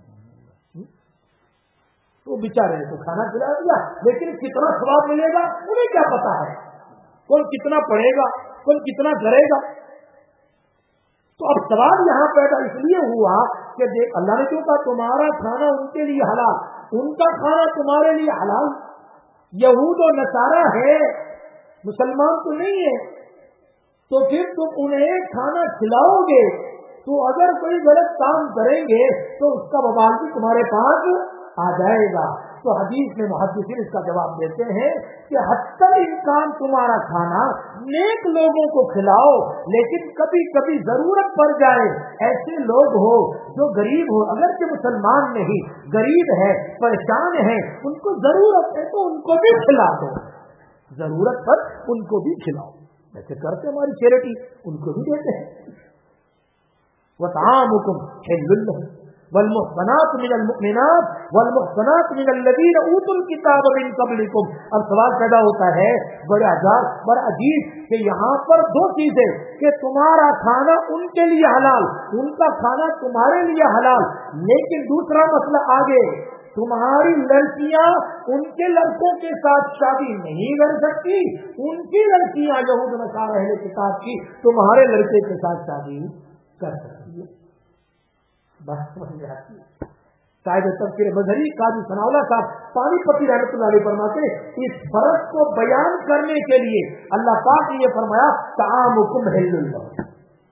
तो बेचारे ने तो खाना खिला दिया, लेकिन कितना सवाब मिलेगा उन्हें क्या पता है, कौन कितना पढ़ेगा, कौन कितना करेगा। तो अब सवाल यहाँ पैदा इसलिए हुआ कि देख अल्लाह ने क्यों कहा तुम्हारा खाना उनके लिए हलाल, उनका खाना तुम्हारे लिए हलाल। यहूद और नसारा है, मुसलमान तो नहीं है, तो फिर तुम उन्हें खाना खिलाओगे तो अगर कोई गलत काम करेंगे तो उसका वबाल भी तुम्हारे पास आ जाएगा। तो हदीस में मुहद्दिसीन इसका जवाब देते हैं कि हत्तल इम्कान तुम्हारा खाना नेक लोगों को खिलाओ, लेकिन कभी कभी जरूरत पड़ जाए, ऐसे लोग हो जो गरीब हो, अगर के मुसलमान नहीं गरीब है, परेशान है, उनको जरूरत है तो उनको भी खिला दो, जरूरत पर उनको भी खिलाओ। ऐसे करते हमारी चैरिटी, उनको भी देते हैं। वतामुकुम हिल्लुल लहुम वल्मुहसनात मिनल मुमिनात वल्मुहसनात मिनल लज़ीना ऊतुल किताब मिन क़ब्लिकुम। अब सवाल पैदा होता है बड़ा अजाब, बड़ा अजीब कि यहाँ पर दो चीजें, कि तुम्हारा खाना उनके लिए हलाल, उनका खाना तुम्हारे लिए हलाल, लेकिन दूसरा मसला आगे, तुम्हारी लड़कियां उनके लड़कों के साथ शादी नहीं कर सकती, उनकी लड़कियां यहूद नसारा अहले किताब की तुम्हारे लड़के के साथ शादी कर सकती है। بات سمجھ میں آتی ہے. شاید تفسیر مظہری قاضی ثناءاللہ صاحب پانی پتی رحمۃ اللہ علیہ فرماتے اس فرق کو بیان کرنے کے لیے اللہ پاک نے یہ فرمایا طعامکم حل لکم،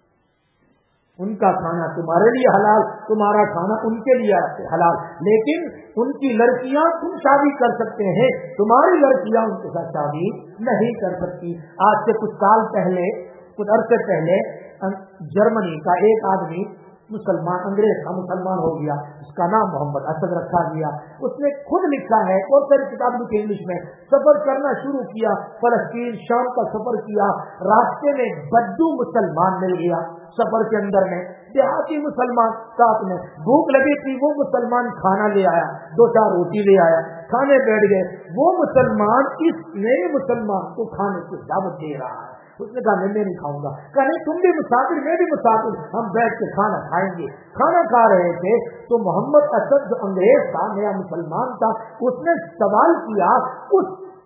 ان کا کھانا تمہارے لیے حلال، تمہارا کھانا ان کے لیے حلال، لیکن ان کی لڑکیاں تم شادی کر سکتے ہیں، تمہاری لڑکیاں ان کے ساتھ شادی نہیں کر سکتی. آج سے کچھ سال پہلے، کچھ عرصے پہلے جرمنی کا ایک آدمی مسلمان، انگریز کا مسلمان ہو گیا، اس کا نام محمد اسد رکھا گیا. اس نے خود لکھا ہے اور ساری کتاب لکھی انگلش میں، سفر کرنا شروع کیا، فلسطین شام کا سفر کیا، راستے میں بدو مسلمان مل گیا، سفر کے اندر میں دیہاتی مسلمان ساتھ میں، بھوک لگی تھی، وہ مسلمان کھانا لے آیا، دو چار روٹی لے آیا، کھانے بیٹھ گئے. وہ مسلمان اس نئے مسلمان کو کھانے کی دعوت دے رہا ہے. اس نے کہا میں نہیں کھاؤں گا. کہا نہیں تم بھی مسافر، میں بھی مسافر، ہم بیٹھ کے کھانا کھائیں گے. کھانا کھا رہے تھے تو محمد اسد جو انگریز تھا، نیا مسلمان تھا، اس نے سوال کیا اس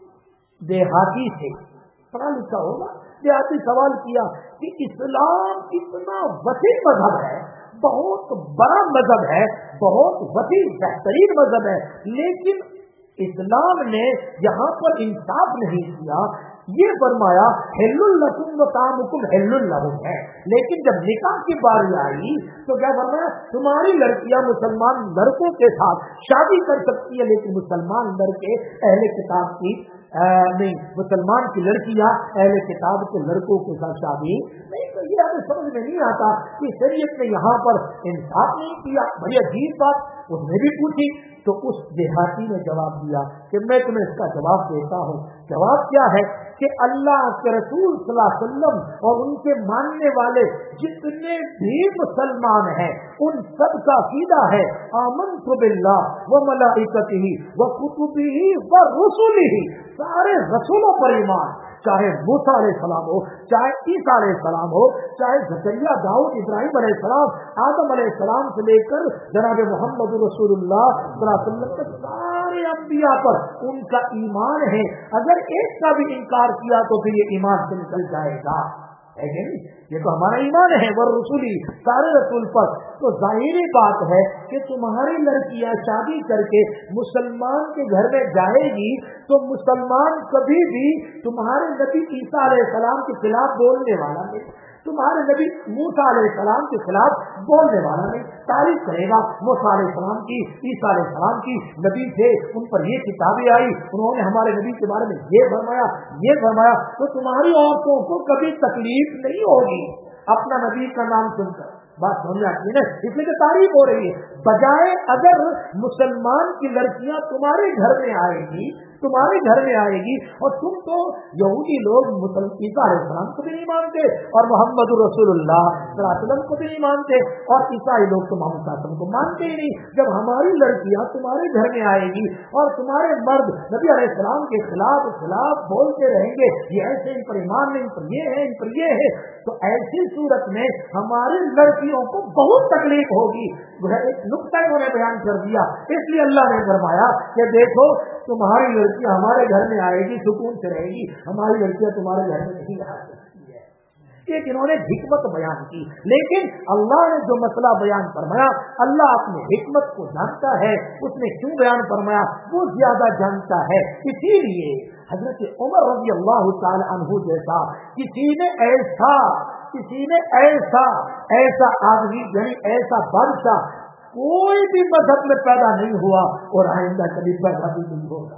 دیہاتی سے، پڑھا لکھا ہوگا، دیہاتی سوال کیا کہ اسلام اتنا وسیع مذہب ہے، بہت بڑا مذہب ہے، بہت وسیع بہترین مذہب ہے، لیکن اسلام نے یہاں پر انصاف نہیں کیا. یہ فرمایا حل لکم و طعامکم حل لہم ہے، لیکن جب نکاح کی باری آئی تو کیا فرمایا تمہاری لڑکیاں مسلمان لڑکوں کے ساتھ شادی کر سکتی ہے، لیکن مسلمان لڑکے اہل کتاب کی نہیں، مسلمان کی لڑکیاں اہل کتاب کے لڑکوں کے ساتھ شادی نہیں. تو یہ ہمیں سمجھ میں نہیں آتا کہ شریعت نے یہاں پر انصاف نہیں کیا. بڑی عجیب بات اس نے بھی پوچھی تو اس دیہاتی نے جواب دیا کہ میں تمہیں اس کا جواب دیتا ہوں. جواب کیا ہے کہ اللہ کے رسول صلی اللہ علیہ وسلم اور ان کے ماننے والے جتنے بھی مسلمان ہیں ان سب کا عقیدہ ہے آمنت باللہ و ملائکتہ و کتبہ و رسلہ، سارے رسولوں پر ایمان، چاہے موسیٰ علیہ السلام ہو، چاہے عیسیٰ علیہ السلام ہو، چاہے زکریا، داؤد، ابراہیم علیہ السلام، آدم علیہ السلام سے لے کر جناب محمد رسول اللہ صلی اللہ علیہ وسلم کے سارے انبیاء پر ان کا ایمان ہے. اگر ایک کا بھی انکار کیا تو پھر یہ ایمان سے نکل جائے گا. ہے کہ نہیں؟ یہ تو ہمارا ایمان ہے، ور رسولی، سارے رسول پر. تو ظاہری بات ہے کہ تمہاری لڑکیاں شادی کر کے مسلمان کے گھر میں جائے گی تو مسلمان کبھی بھی تمہارے نبی عیسیٰ علیہ السلام کے خلاف بولنے والا نہیں، تمہارے نبی موسیٰ علیہ السلام کے خلاف بولنے والا نہیں. تعریف کرے گا موسیٰ علیہ السلام کی، عیسیٰ علیہ السلام کی، نبی تھے، ان پر یہ کتابیں آئی، انہوں نے ہمارے نبی کے بارے میں یہ فرمایا یہ فرمایا. تو تمہاری عورتوں کو کبھی تکلیف نہیں ہوگی اپنا نبی کا نام سن کر. بات سمجھ آتی ہے نا؟ اس لیے کہ تعریف ہو رہی ہے. بجائے اگر مسلمان کی لڑکیاں تمہارے گھر میں آئے گی تمہارے گھر میں آئے گی اور تم تو یہودی لوگ عیسیٰ علیہ السلام کو بھی نہیں مانتے اور محمد رسول اللہ صلی اللہ علیہ وسلم کو بھی نہیں مانتے اور عیسائی لوگ تو محمد صلی اللہ علیہ وسلم کو مانتے ہی نہیں. جب ہماری لڑکیاں تمہارے گھر میں آئے گی اور تمہارے مرد نبی علیہ السلام کے خلاف خلاف بولتے رہیں گے یہ ایسے ان پر ایمان نہیں، ان پر یہ ہے، ان پر یہ ہے، تو ایسی صورت میں ہماری لڑکیوں کو بہت تکلیف ہوگی. ایک نقطہ انہوں نے بیان کر دیا. اس لیے اللہ نے فرمایا کہ دیکھو تمہاری لڑکیاں ہمارے گھر میں آئے گی، سکون سے رہے گی، ہماری لڑکیاں تمہارے گھر میں نہیں آ سکتی ہے. ایک انہوں نے حکمت بیان کی، لیکن اللہ نے جو مسئلہ بیان فرمایا اللہ اپنے حکمت کو جانتا ہے، اس نے کیوں بیان فرمایا وہ زیادہ جانتا ہے. اسی لیے حضرت عمر رضی اللہ تعالی عنہ جیسا کسی نے ایسا کسی نے ایسا ایسا آدمی یعنی ایسا بادشاہ کوئی بھی مذہب میں پیدا نہیں ہوا اور آئندہ کبھی پیدا بھی نہیں ہوگا.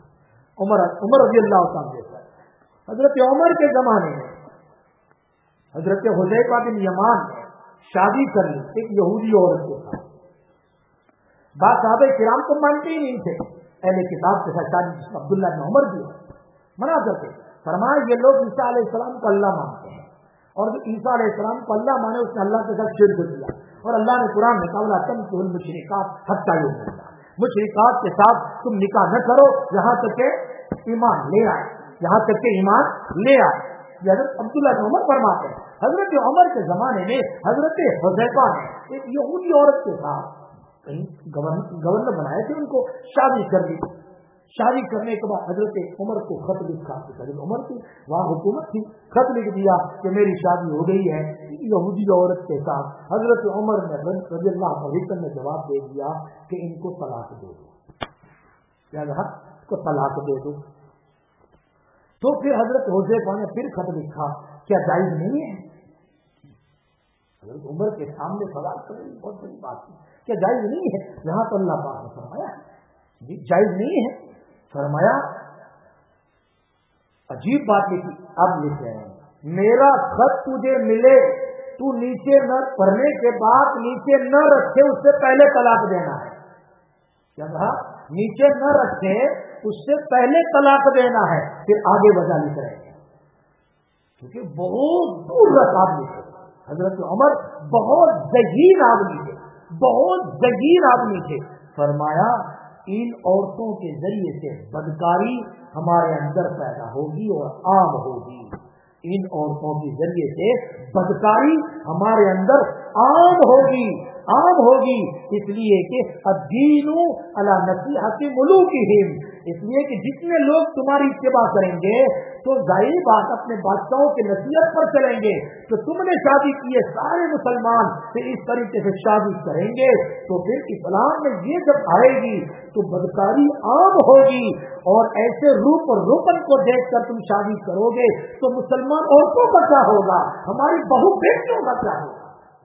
عمر عمر رضی اللہ تعالی جیسا. حضرت عمر کے زمانے میں حضرت حذیفہ بن یمان نے شادی کر لی ایک یہودی عورت کے ساتھ. بات صحابہ کرام تو مانتے ہی نہیں تھے اہل کتاب کے ساتھ شادی، جس میں عبداللہ بن عمر بھی منع کرتے. فرمایا یہ لوگ عیسیٰ علیہ السلام کو اللہ مانتے ہیں اور جو عیسیٰ علیہ السلام کو اللہ مانے اس نے اللہ کے ساتھ شرک کیا. اور اللہ نے قرآن میں کہا تنکحوا المشرکات حتی یؤمنن، مشرکات کے ساتھ تم نکاح نہ کرو یہاں تک کہ ایمان لے آئے، یہاں تک کہ ایمان لے آئے. یہ حضرت عبداللہ بن عمر فرماتے ہیں حضرت عمر کے زمانے میں حضرت حذیفہ نے ایک یہودی عورت کے ساتھ کہیں گورنر بنائے تھے، ان کو شادی کر لی. شادی کرنے کے بعد حضرت عمر کو خط لکھا، حضرت عمر کی وہاں حکومت تھی، خط لکھ دیا کہ میری شادی ہو گئی ہے یہودی عورت کے ساتھ۔ حضرت عمر نے رضی اللہ عنہ نے جواب دے دیا کہ ان کو طلاق دے دو، کیا کہا؟ اس کو طلاق دے دو۔ تو پھر حضرت حذیفہ نے پھر خط لکھا، کیا جائز نہیں ہے؟ حضرت عمر کے سامنے سوال کرنے کی بہت بڑی بات ہے، کیا جائز نہیں ہے؟ یہاں تو اللہ پاک نے فرمایا جی جائز نہیں ہے، فرمایا عجیب بات لکھی، اب لکھ رہے ہیں میرا خط تجھے ملے تو نیچے نہ پڑھنے کے بعد نیچے نہ رکھے اس سے پہلے طلاق دینا ہے۔ کیا کہا؟ نیچے نہ رکھے اس سے پہلے طلاق دینا ہے، پھر آگے وجہ لکھ رہے ہیں کیونکہ بہت دور رکھ آدمی تھے حضرت عمر، بہت ذہین آدمی تھے، بہت ذہین آدمی تھے۔ فرمایا ان عورتوں کے ذریعے سے بدکاری ہمارے اندر پیدا ہوگی اور عام ہوگی، ان عورتوں کے ذریعے سے بدکاری ہمارے اندر عام ہوگی عام ہوگی اس لیے کہ الدین علی نصیحت ملوکہم، اس لیے کہ جتنے لوگ تمہاری اتباع کریں گے تو ظاہر بات اپنے بادشاہوں کی نصیحت پر چلیں گے، تو تم نے شادی کی ہے سارے مسلمان پھر اس طریقے سے شادی کریں گے تو پھر اسلام میں یہ جب آئے گی تو بدکاری عام ہوگی، اور ایسے روپ اور روپن کو دیکھ کر تم شادی کرو گے تو مسلمان عورتوں کا کیا ہوگا، ہماری بہو بیٹیوں کا کیا ہوگا،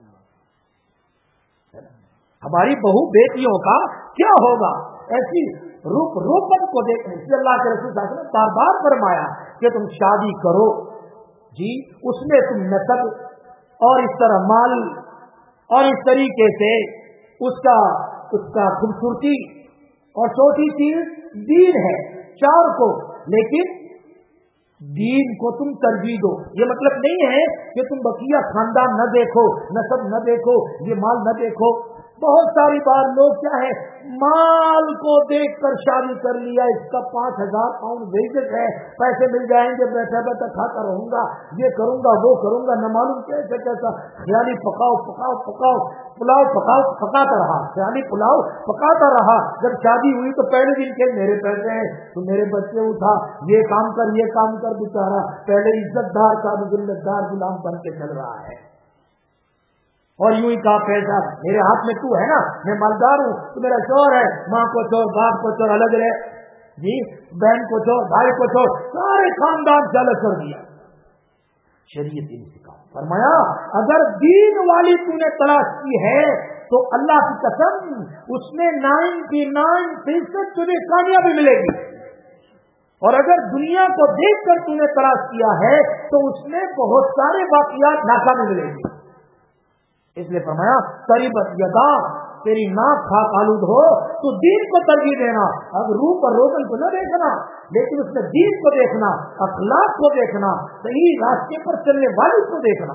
ہماری بہو بیٹیوں کا کیا ہوگا۔ ایسی روپ روپن کو دیکھنے سے اللہ کے رسول صلی اللہ علیہ وسلم نے بار بار فرمایا کہ تم شادی کرو جی اس میں تم نسب اور اس طرح مال اور اس طریقے سے اس کا اس کا خوبصورتی اور چوتھی چیز دین ہے، چار کو، لیکن دین کو تم ترجیح دو۔ یہ مطلب نہیں ہے کہ تم بقیہ خاندان نہ دیکھو، نسب نہ دیکھو، یہ مال نہ دیکھو۔ بہت ساری بار لوگ کیا ہے مال کو دیکھ کر شادی کر لیا، اس کا پانچ ہزار پاؤنڈ ویجٹ ہے، پیسے مل جائیں گے، بیٹھا بیٹھا کھاتا رہوں گا، یہ کروں گا وہ کروں گا، نہ معلوم کیسے کیسا خیالی پکاؤ پکاؤ پکاؤ پلاؤ پکاؤ پکاتا رہا، خیالی پلاؤ پکاتا رہا۔ جب شادی ہوئی تو پہلے دن کے میرے پیسے ہیں تو میرے بچے اٹھا، یہ کام کر یہ کام کر، بیچارہ پہلے عزت دار کا ذلت دار غلام بن کے چل رہا ہے، اور یوں ہی کہا پیسہ میرے ہاتھ میں تو ہے نا، میں مالدار ہوں، تو میرا چور ہے، ماں کو چور باپ کو چور الگ رہے جی، بہن کو چور بھائی کو چور، سارے خاندان سے الگ کر دیا۔ شریعت ان سے کہا، فرمایا اگر دین والی تو نے تلاش کی ہے تو اللہ کی قسم اس میں نائنٹی نائن فیصد تجھے کامیابی ملے گی، اور اگر دنیا کو دیکھ کر تو نے تلاش کیا ہے تو اس میں بہت سارے واقعات ناکامی ملے گی۔ اس لیے فرمایا قریبت یدا، تیری ناک خاک آلود ہو تو دین کو ترجیح دینا، اب روپ اور روغن کو نہ دیکھنا لیکن اس میں دین کو دیکھنا، اخلاق کو دیکھنا، صحیح راستے پر چلنے والے کو دیکھنا۔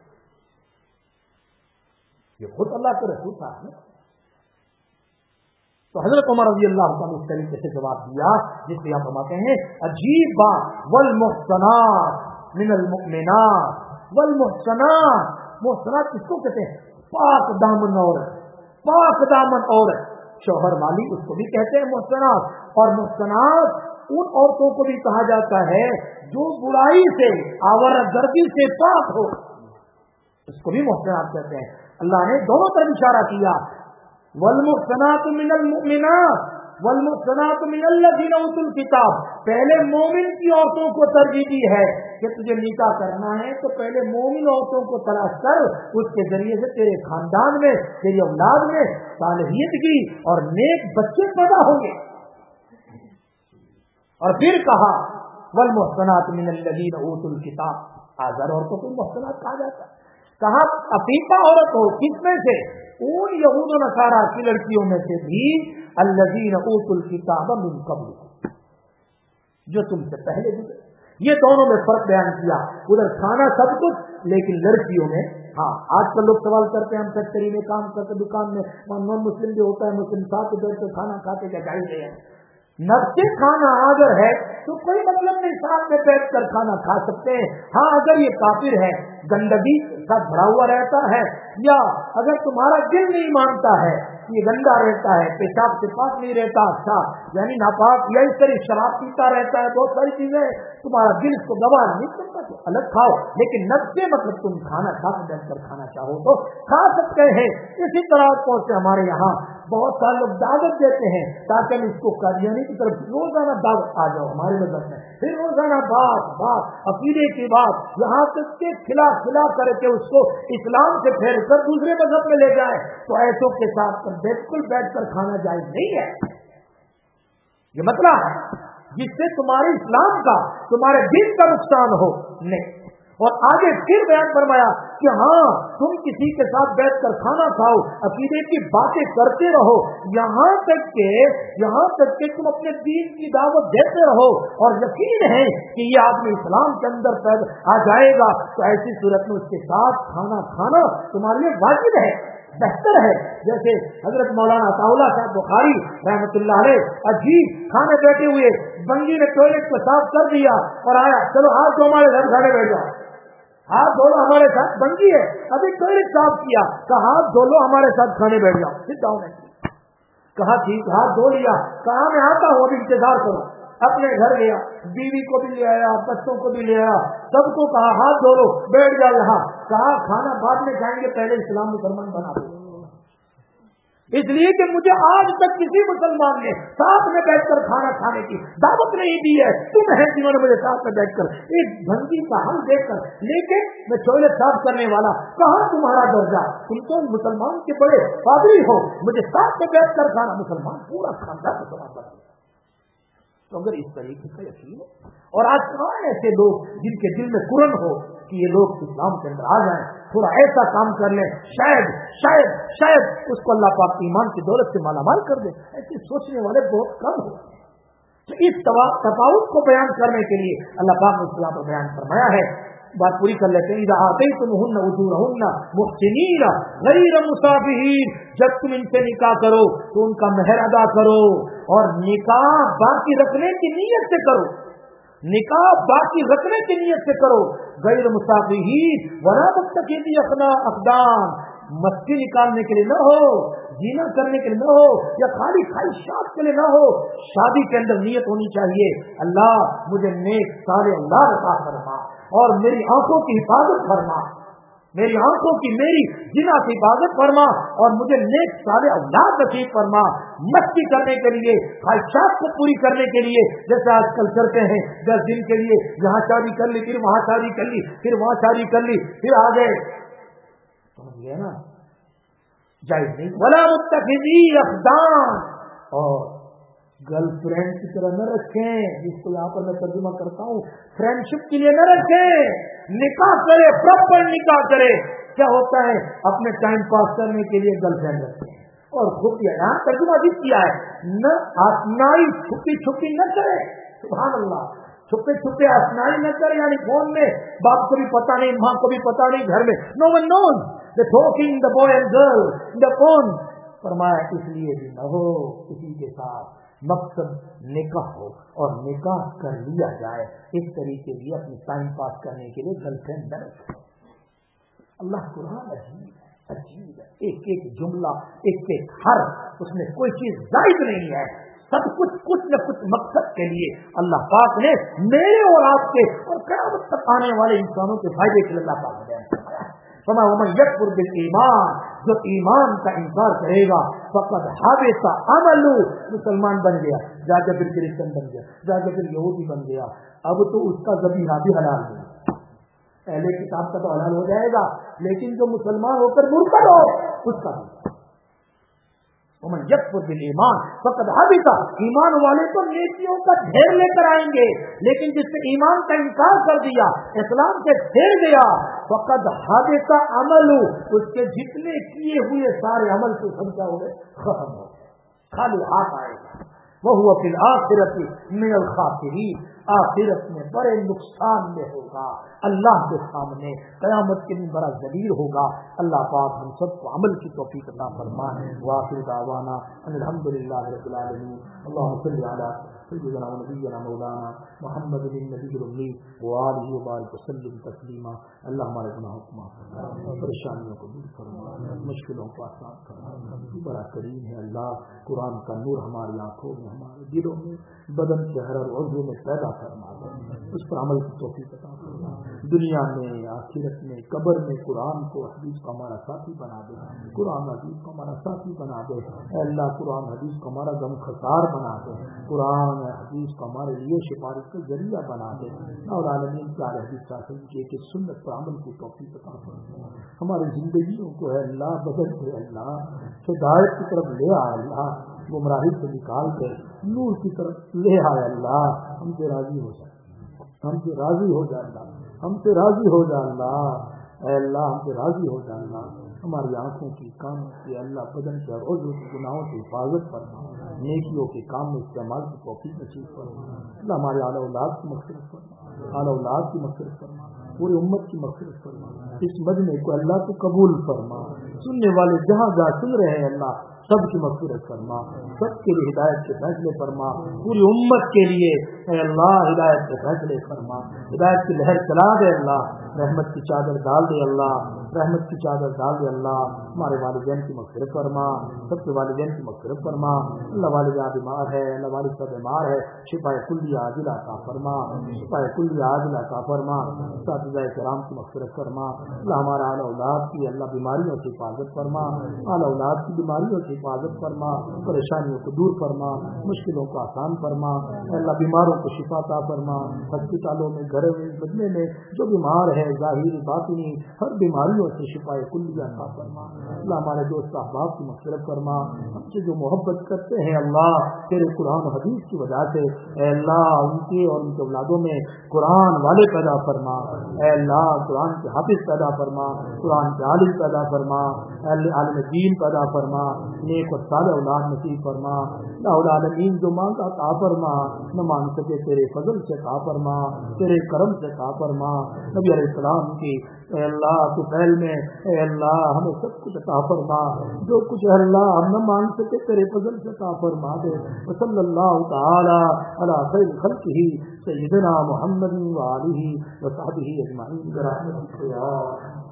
یہ خود اللہ کے رسول صاحب نے تو حضرت عمر رضی اللہ عنہ اس طریقے سے جواب دیا جس سے آپ فرماتے ہیں عجیب بات، والمحصنات من المؤمنات، والمحصنات، محصنات کس کو کہتے ہیں؟ پاک دامن عورت، پاک دامن عورت، شوہر والی اس کو بھی کہتے ہیں محصنات، اور محصنات ان عورتوں کو بھی کہا جاتا ہے جو برائی سے آورہ گردی سے پاک ہو، اس کو بھی محصنات کہتے ہیں۔ اللہ نے دونوں طرف اشارہ کیا، والمحصنات من المؤمنات والمحصنات من الذین اوتوا الکتاب، پہلے مومن کی عورتوں کو ترجیح دی ہے کہ تجھے نکاح کرنا ہے تو پہلے مومن عورتوں کو تلاش کر، اس کے ذریعے سے تیرے خاندان میں تیری اولاد میں صالحیت کی اور نیک بچے پیدا ہوں گے۔ اور پھر کہا والمحصنات من الذین اوتوا الکتاب، آزاد عورتوں کو محصنات کہا جاتا ہے۔ کہا عفیفہ عورت ہو، کس میں سے؟ ان یہود و نصارا کی لڑکیوں میں سے بھی الذین اوتوا الکتاب من قبل، جو تم سے پہلے گزرے۔ یہ دونوں میں فرق بیان کیا، ادھر کھانا سب کچھ لیکن لڑکیوں میں ہاں۔ آج کل لوگ سوال کرتے ہیں ہم فیکٹری میں کام کرتے، دکان میں، نان مسلم جو ہوتا ہے مسلم ساتھ بیٹھ کر کھانا کھاتے کیا جائز ہے؟ نفس کھانا اگر ہے تو کوئی مطلب نہیں، ساتھ میں بیٹھ کر کھانا کھا سکتے ہیں۔ ہاں اگر یہ کافر ہے، گندگی کا بھرا ہوا رہتا ہے، یا اگر تمہارا دل نہیں مانتا ہے یہ گندا رہتا ہے، پیشاب سے پاک نہیں رہتا، اچھا یعنی ناپاک، یا اس طرح شراب پیتا رہتا ہے، بہت ساری چیزیں تمہارا دل اس کو گواہ نہیں کرتا تو الگ کھاؤ، لیکن نفس سے مطلب تم کھانا کھا کے بیٹھ کر کھانا چاہو تو کھا سکتے ہیں۔ اسی طرح سے ہمارے یہاں بہت سارے لوگ دعوت دیتے ہیں تاکہ ہم اس کو قادیانی کی طرف روزانہ دعوت آ جاؤ ہمارے مذہب میں، پھر روزانہ بات بات عقیدے کی بات، یہاں تک کہ کھلا کھلا کر کے اس کو اسلام سے پھیر کر دوسرے مذہب میں لے جائے، تو ایسوں کے ساتھ بالکل بیٹھ کر کھانا جائز نہیں ہے۔ یہ مطلب ہے جس سے تمہارے اسلام کا تمہارے دین کا نقصان ہو نہیں۔ اور آگے پھر بیان فرمایا کہ ہاں تم کسی کے ساتھ بیٹھ کر کھانا کھاؤ، عقیدے کی باتیں کرتے رہو، یہاں تک کہ یہاں تک کہ تم اپنے دین کی دعوت دیتے رہو، اور یقین ہے کہ یہ آدمی اسلام کے اندر پیدا آ جائے گا، تو ایسی صورت میں اس کے ساتھ کھانا کھانا تمہارے لیے واجب ہے، بہتر ہے۔ جیسے حضرت مولانا عطاءاللہ صاحب بخاری رحمۃ اللہ علیہ عجیب کھانے بیٹھے ہوئے، بنگی نے ٹوائلٹ کو صاف کر دیا اور آیا، چلو ہاتھ دو ہمارے گھر کھانے بیٹھ جاؤ، ہاتھ دھو لو ہمارے ساتھ، بنگی ہے ابھی ٹوائلٹ صاف کیا، کہا ہاتھ دھو لو ہمارے ساتھ کھانے بیٹھ جاؤ، پھر جاؤ نہیں، کہا ٹھیک ہاتھ دھو لیا، کہا میں آتا ہوں ابھی انتظار کرو، اپنے گھر گیا، بیوی کو بھی لے آیا، بچوں کو بھی لے آیا، سب کو کہا ہاتھ دھو لو بیٹھ جاؤ یہاں، کہا کھانا بعد میں کھائیں گے، پہلے اسلام مسلمان بنا دو، اس لیے کہ مجھے آج تک کسی مسلمان نے ساتھ میں بیٹھ کر کھانا کھانے کی دعوت نہیں دی ہے، تم ہیں جنہوں نے مجھے ساتھ میں بیٹھ کر ایک بھنگی کا حل دیکھ کر، لیکن میں ٹوائلٹ صاف کرنے والا، کہاں تمہارا درجہ، تم تو مسلمان کے بڑے پادری ہو، مجھے ساتھ میں بیٹھ کر کھانا، مسلمان پورا خاندان مسلمان بنا۔ تو اگر اس طریقے کا یقین ہے، اور آج کہاں ایسے لوگ جن کے دل میں قرن ہو کہ یہ لوگ اسلام کے اندر آ جائیں، تھوڑا ایسا کام کر لیں، شاید شاید شاید اس کو اللہ پاک ایمان کی دولت سے مالا مال کر دے، ایسے سوچنے والے بہت کم ہو۔ تو اس تفاوت کو بیان کرنے کے لیے اللہ پاک نے اسلام پر بیان فرمایا ہے۔ بات پوری کر لیتے ہیں، اذا آتیتموہن اجورہن محسنین غیر مسافحین، جب تم ان سے نکاح کرو تو ان کا مہر ادا کرو، اور نکاح باقی رکھنے کی نیت سے کرو، نکاح باقی رکھنے کی نیت سے کرو، غیر مسافحین ولا متخذی اخدان، مستی نکالنے کے لیے نہ ہو، زنا کرنے کے لیے نہ ہو، یا خالی خواہشات کے لیے نہ ہو، شادی کے اندر نیت ہونی چاہیے، اللہ مجھے نیک سارے اللہ عطا فرما، اور میری آنکھوں کی حفاظت فرما، میری آنکھوں کی میری زنا کی حفاظت فرما، اور مجھے نیک سارے اولاد نصیب فرما، مستی کرنے کے لیے، خواہشات کو پوری کرنے کے لیے، جیسے آج کل کرتے ہیں، دس دن کے لیے یہاں شادی کر لی، پھر وہاں شادی کر لی، پھر وہاں شادی کر لی، پھر آ گئے، سمجھ گیا نا، جائز نہیں۔ ولا متخذی اخدان، اور گرل فرینڈ کی طرح نہ رکھیں، جس کو یہاں پر میں ترجمہ کرتا ہوں فرینڈ شپ کے لیے نہ رکھیں، نکاح کرے، پراپر نکاح کرے۔ کیا ہوتا ہے، اپنے ٹائم پاس کرنے کے لیے گرل فرینڈ رکھتے ہیں، اور خود یہاں ترجمہ بھی کیا ہے، نہ آسنائی چھپی چھپی نہ کرے، سبحان اللہ، چھپے چھپے آسنائی نہ کرے، یعنی فون میں باپ کو بھی پتا نہیں، ماں کو بھی پتا نہیں، گھر میں no one knows the talking the boy and girl the phone، فرمایا اس لیے بھی نہ ہو کسی کے ساتھ، مقصد نکاح ہو اور نکاح کر لیا جائے، اس طریقے لیے اپنی ٹائم پاس کرنے کے لیے گرل فرینڈ نہ رکھے۔ اللہ قرآن عجیب ہے، عجیب ہے، ایک ایک جملہ، ایک ایک حرف، اس میں کوئی چیز زائد نہیں ہے، سب کچھ کچھ نہ کچھ مقصد کے لیے اللہ پاک نے میرے اور آپ کے اور قیامت تک آنے والے انسانوں کے فائدے کے لیے اللہ پاک نے بیان فرمایا ہے۔ فما ومن یکفر بالایمان، جو ایمان کا انکار کرے گا فقد حبط عملہ، مسلمان بن گیا، جا کے پھر کرسچن بن گیا، جا کے پھر یہودی بن گیا، اب تو اس کا ذبیحہ بھی حلال نہیں، پہلے کتاب کا تو حلال ہو جائے گا، لیکن جو مسلمان ہو کر مرتد ہو اس کا بھی۔ ومن یکفر بالایمان فقد حبط، ایمان والے تو نیکیوں کا ڈھیر لے کر آئیں گے، لیکن جس نے ایمان کا انکار کر دیا، اسلام سے پھر گیا، فقد حبط عملہ، اس کے جتنے کیے ہوئے سارے عمل سے سب کیا ہو گئے، ختم ہو گئے، خالی ہاتھ آئے گا، وہو فی الآخرۃ من الخاسرین، آخرت میں بڑے نقصان میں ہوگا، اللہ کے سامنے قیامت کے دن بڑا ذلیل ہوگا۔ اللہ پاک ہم سب کو عمل کی توفیق عطا فرمائے۔ وآخر دعوانا ان الحمد للہ رب العالمین۔ اللہم صل علی سیدنا نبینا مولانا محمد بن نبی الأمی وآلہ وبارک وسلم تسلیما. اللہ ہمارے گناہوں کو معاف فرما، پریشانیوں کو دور فرما، مشکلوں کو آسان فرما. بڑا کریم ہے اللہ. قرآن کا نور ہماری آنکھوں میں، ہمارے دلوں میں، بدن کے ہر عضو میں پیدا فرما دے. اس پر عمل کی توفیق عطا فرما. دنیا میں، آخرت میں، قبر میں قرآن کو حدیث کو ہمارا ساتھی بنا دے. قرآن حدیث کو ہمارا ساتھی بنا دے. اے اللہ قرآن حدیث کو ہمارا غم خسار بنا دے. قرآن حدیث کو ہمارے لیے سفارش کا ذریعہ بنا دے. اور عالمین پیارے حدیث حاصل کی کہ سنت پر عمل کی توفیق عطا فرما. ہماری زندگیوں کو ہے اللہ بدل دے. اللہ ہدایت کی طرف لے آئے. اللہ گمراہی سے نکال کے نور کی طرف لے آئے. اللہ ہم سے راضی ہو جائے، ہم سے راضی ہو جائے. اللہ ہم سے راضی ہو جائے. اللہ اے اللہ ہم سے راضی ہو جائے. اللہ ہماری آنکھوں کی، کانوں کی، اللہ بدن کے اور عضو کی گناہوں سے حفاظت فرما. نیکیوں کے کام میں استعمال کی توفیق نصیب فرما. اللہ ہمارے اعلیٰ اولاد کی مغفرت فرما، اعلیٰ اولاد کی مغفرت فرما، پوری امت کی مغفرت فرما. اس مجمع کو اللہ کو قبول فرما. سننے والے جہاں جہاں سن رہے ہیں اللہ سب کی مغفرت فرما، سب کے لیے ہدایت کے فیصلے فرما. پوری امت کے لیے اے اللہ ہدایت کے فیصلے فرما. ہدایت کی لہر چلا دے. اللہ رحمت کی چادر ڈال دے. اللہ رحمت کی چادر ڈال دے. اللہ ہمارے والدین کی مغفرت فرما، سب کے والدین کی مغفرت فرما. اللہ والدہ بیمار ہے، اللہ والد کا بیمار ہے، شفا کلیہ عاجلہ عطا فرما، شفا کلیہ عاجلہ عطا فرما. اساتذہ کرام کی مغفرت فرما. اللہ ہمارا اعلیٰ اولاد کی اللہ بیماریوں سے حفاظت فرما. اعلیٰ اولاد کی بیماریوں سے حفاظت فرما. پریشانیوں کو دور فرما، مشکلوں کو آسان فرما. اللہ بیماروں کو شفا عطا فرما. ہسپتالوں میں، گھروں میں، بدنے میں جو بیمار ہے ظاہری باطنی ہر بیماریوں سے شفا کلیہ عطا فرما. اللہ ہمارے دوست احباب کی مغفرت فرما. ہم سے جو محبت کرتے ہیں اللہ تیرے قرآن و حدیث کی وجہ سے اے اللہ ان کے اور ان کے اولادوں میں قرآن والے پیدا فرما. اے اللہ قرآن کے حافظ پیدا فرما، قرآن کے عالم پیدا فرما، عالم دین پیدا فرما. نیک اور صالح اولاد نصیب فرما. اللہ العالمین جو مانگا عطا فرما، نہ مانگ سکے تیرے فضل سے عطا فرما، تیرے کرم سے عطا فرما. نبی علیہ السلام کی اے اللہ تو پہل میں اے اللہ ہمیں سب کچھ عطا فرما. جو کچھ اے اللہ ہم نہ مانگ سکے تیرے فضل سے عطا فرما دے. صلی اللہ تعالی علی خیر خلقہ سیدنا محمد وآلہ وصحبہ اجمعین برحمتک یا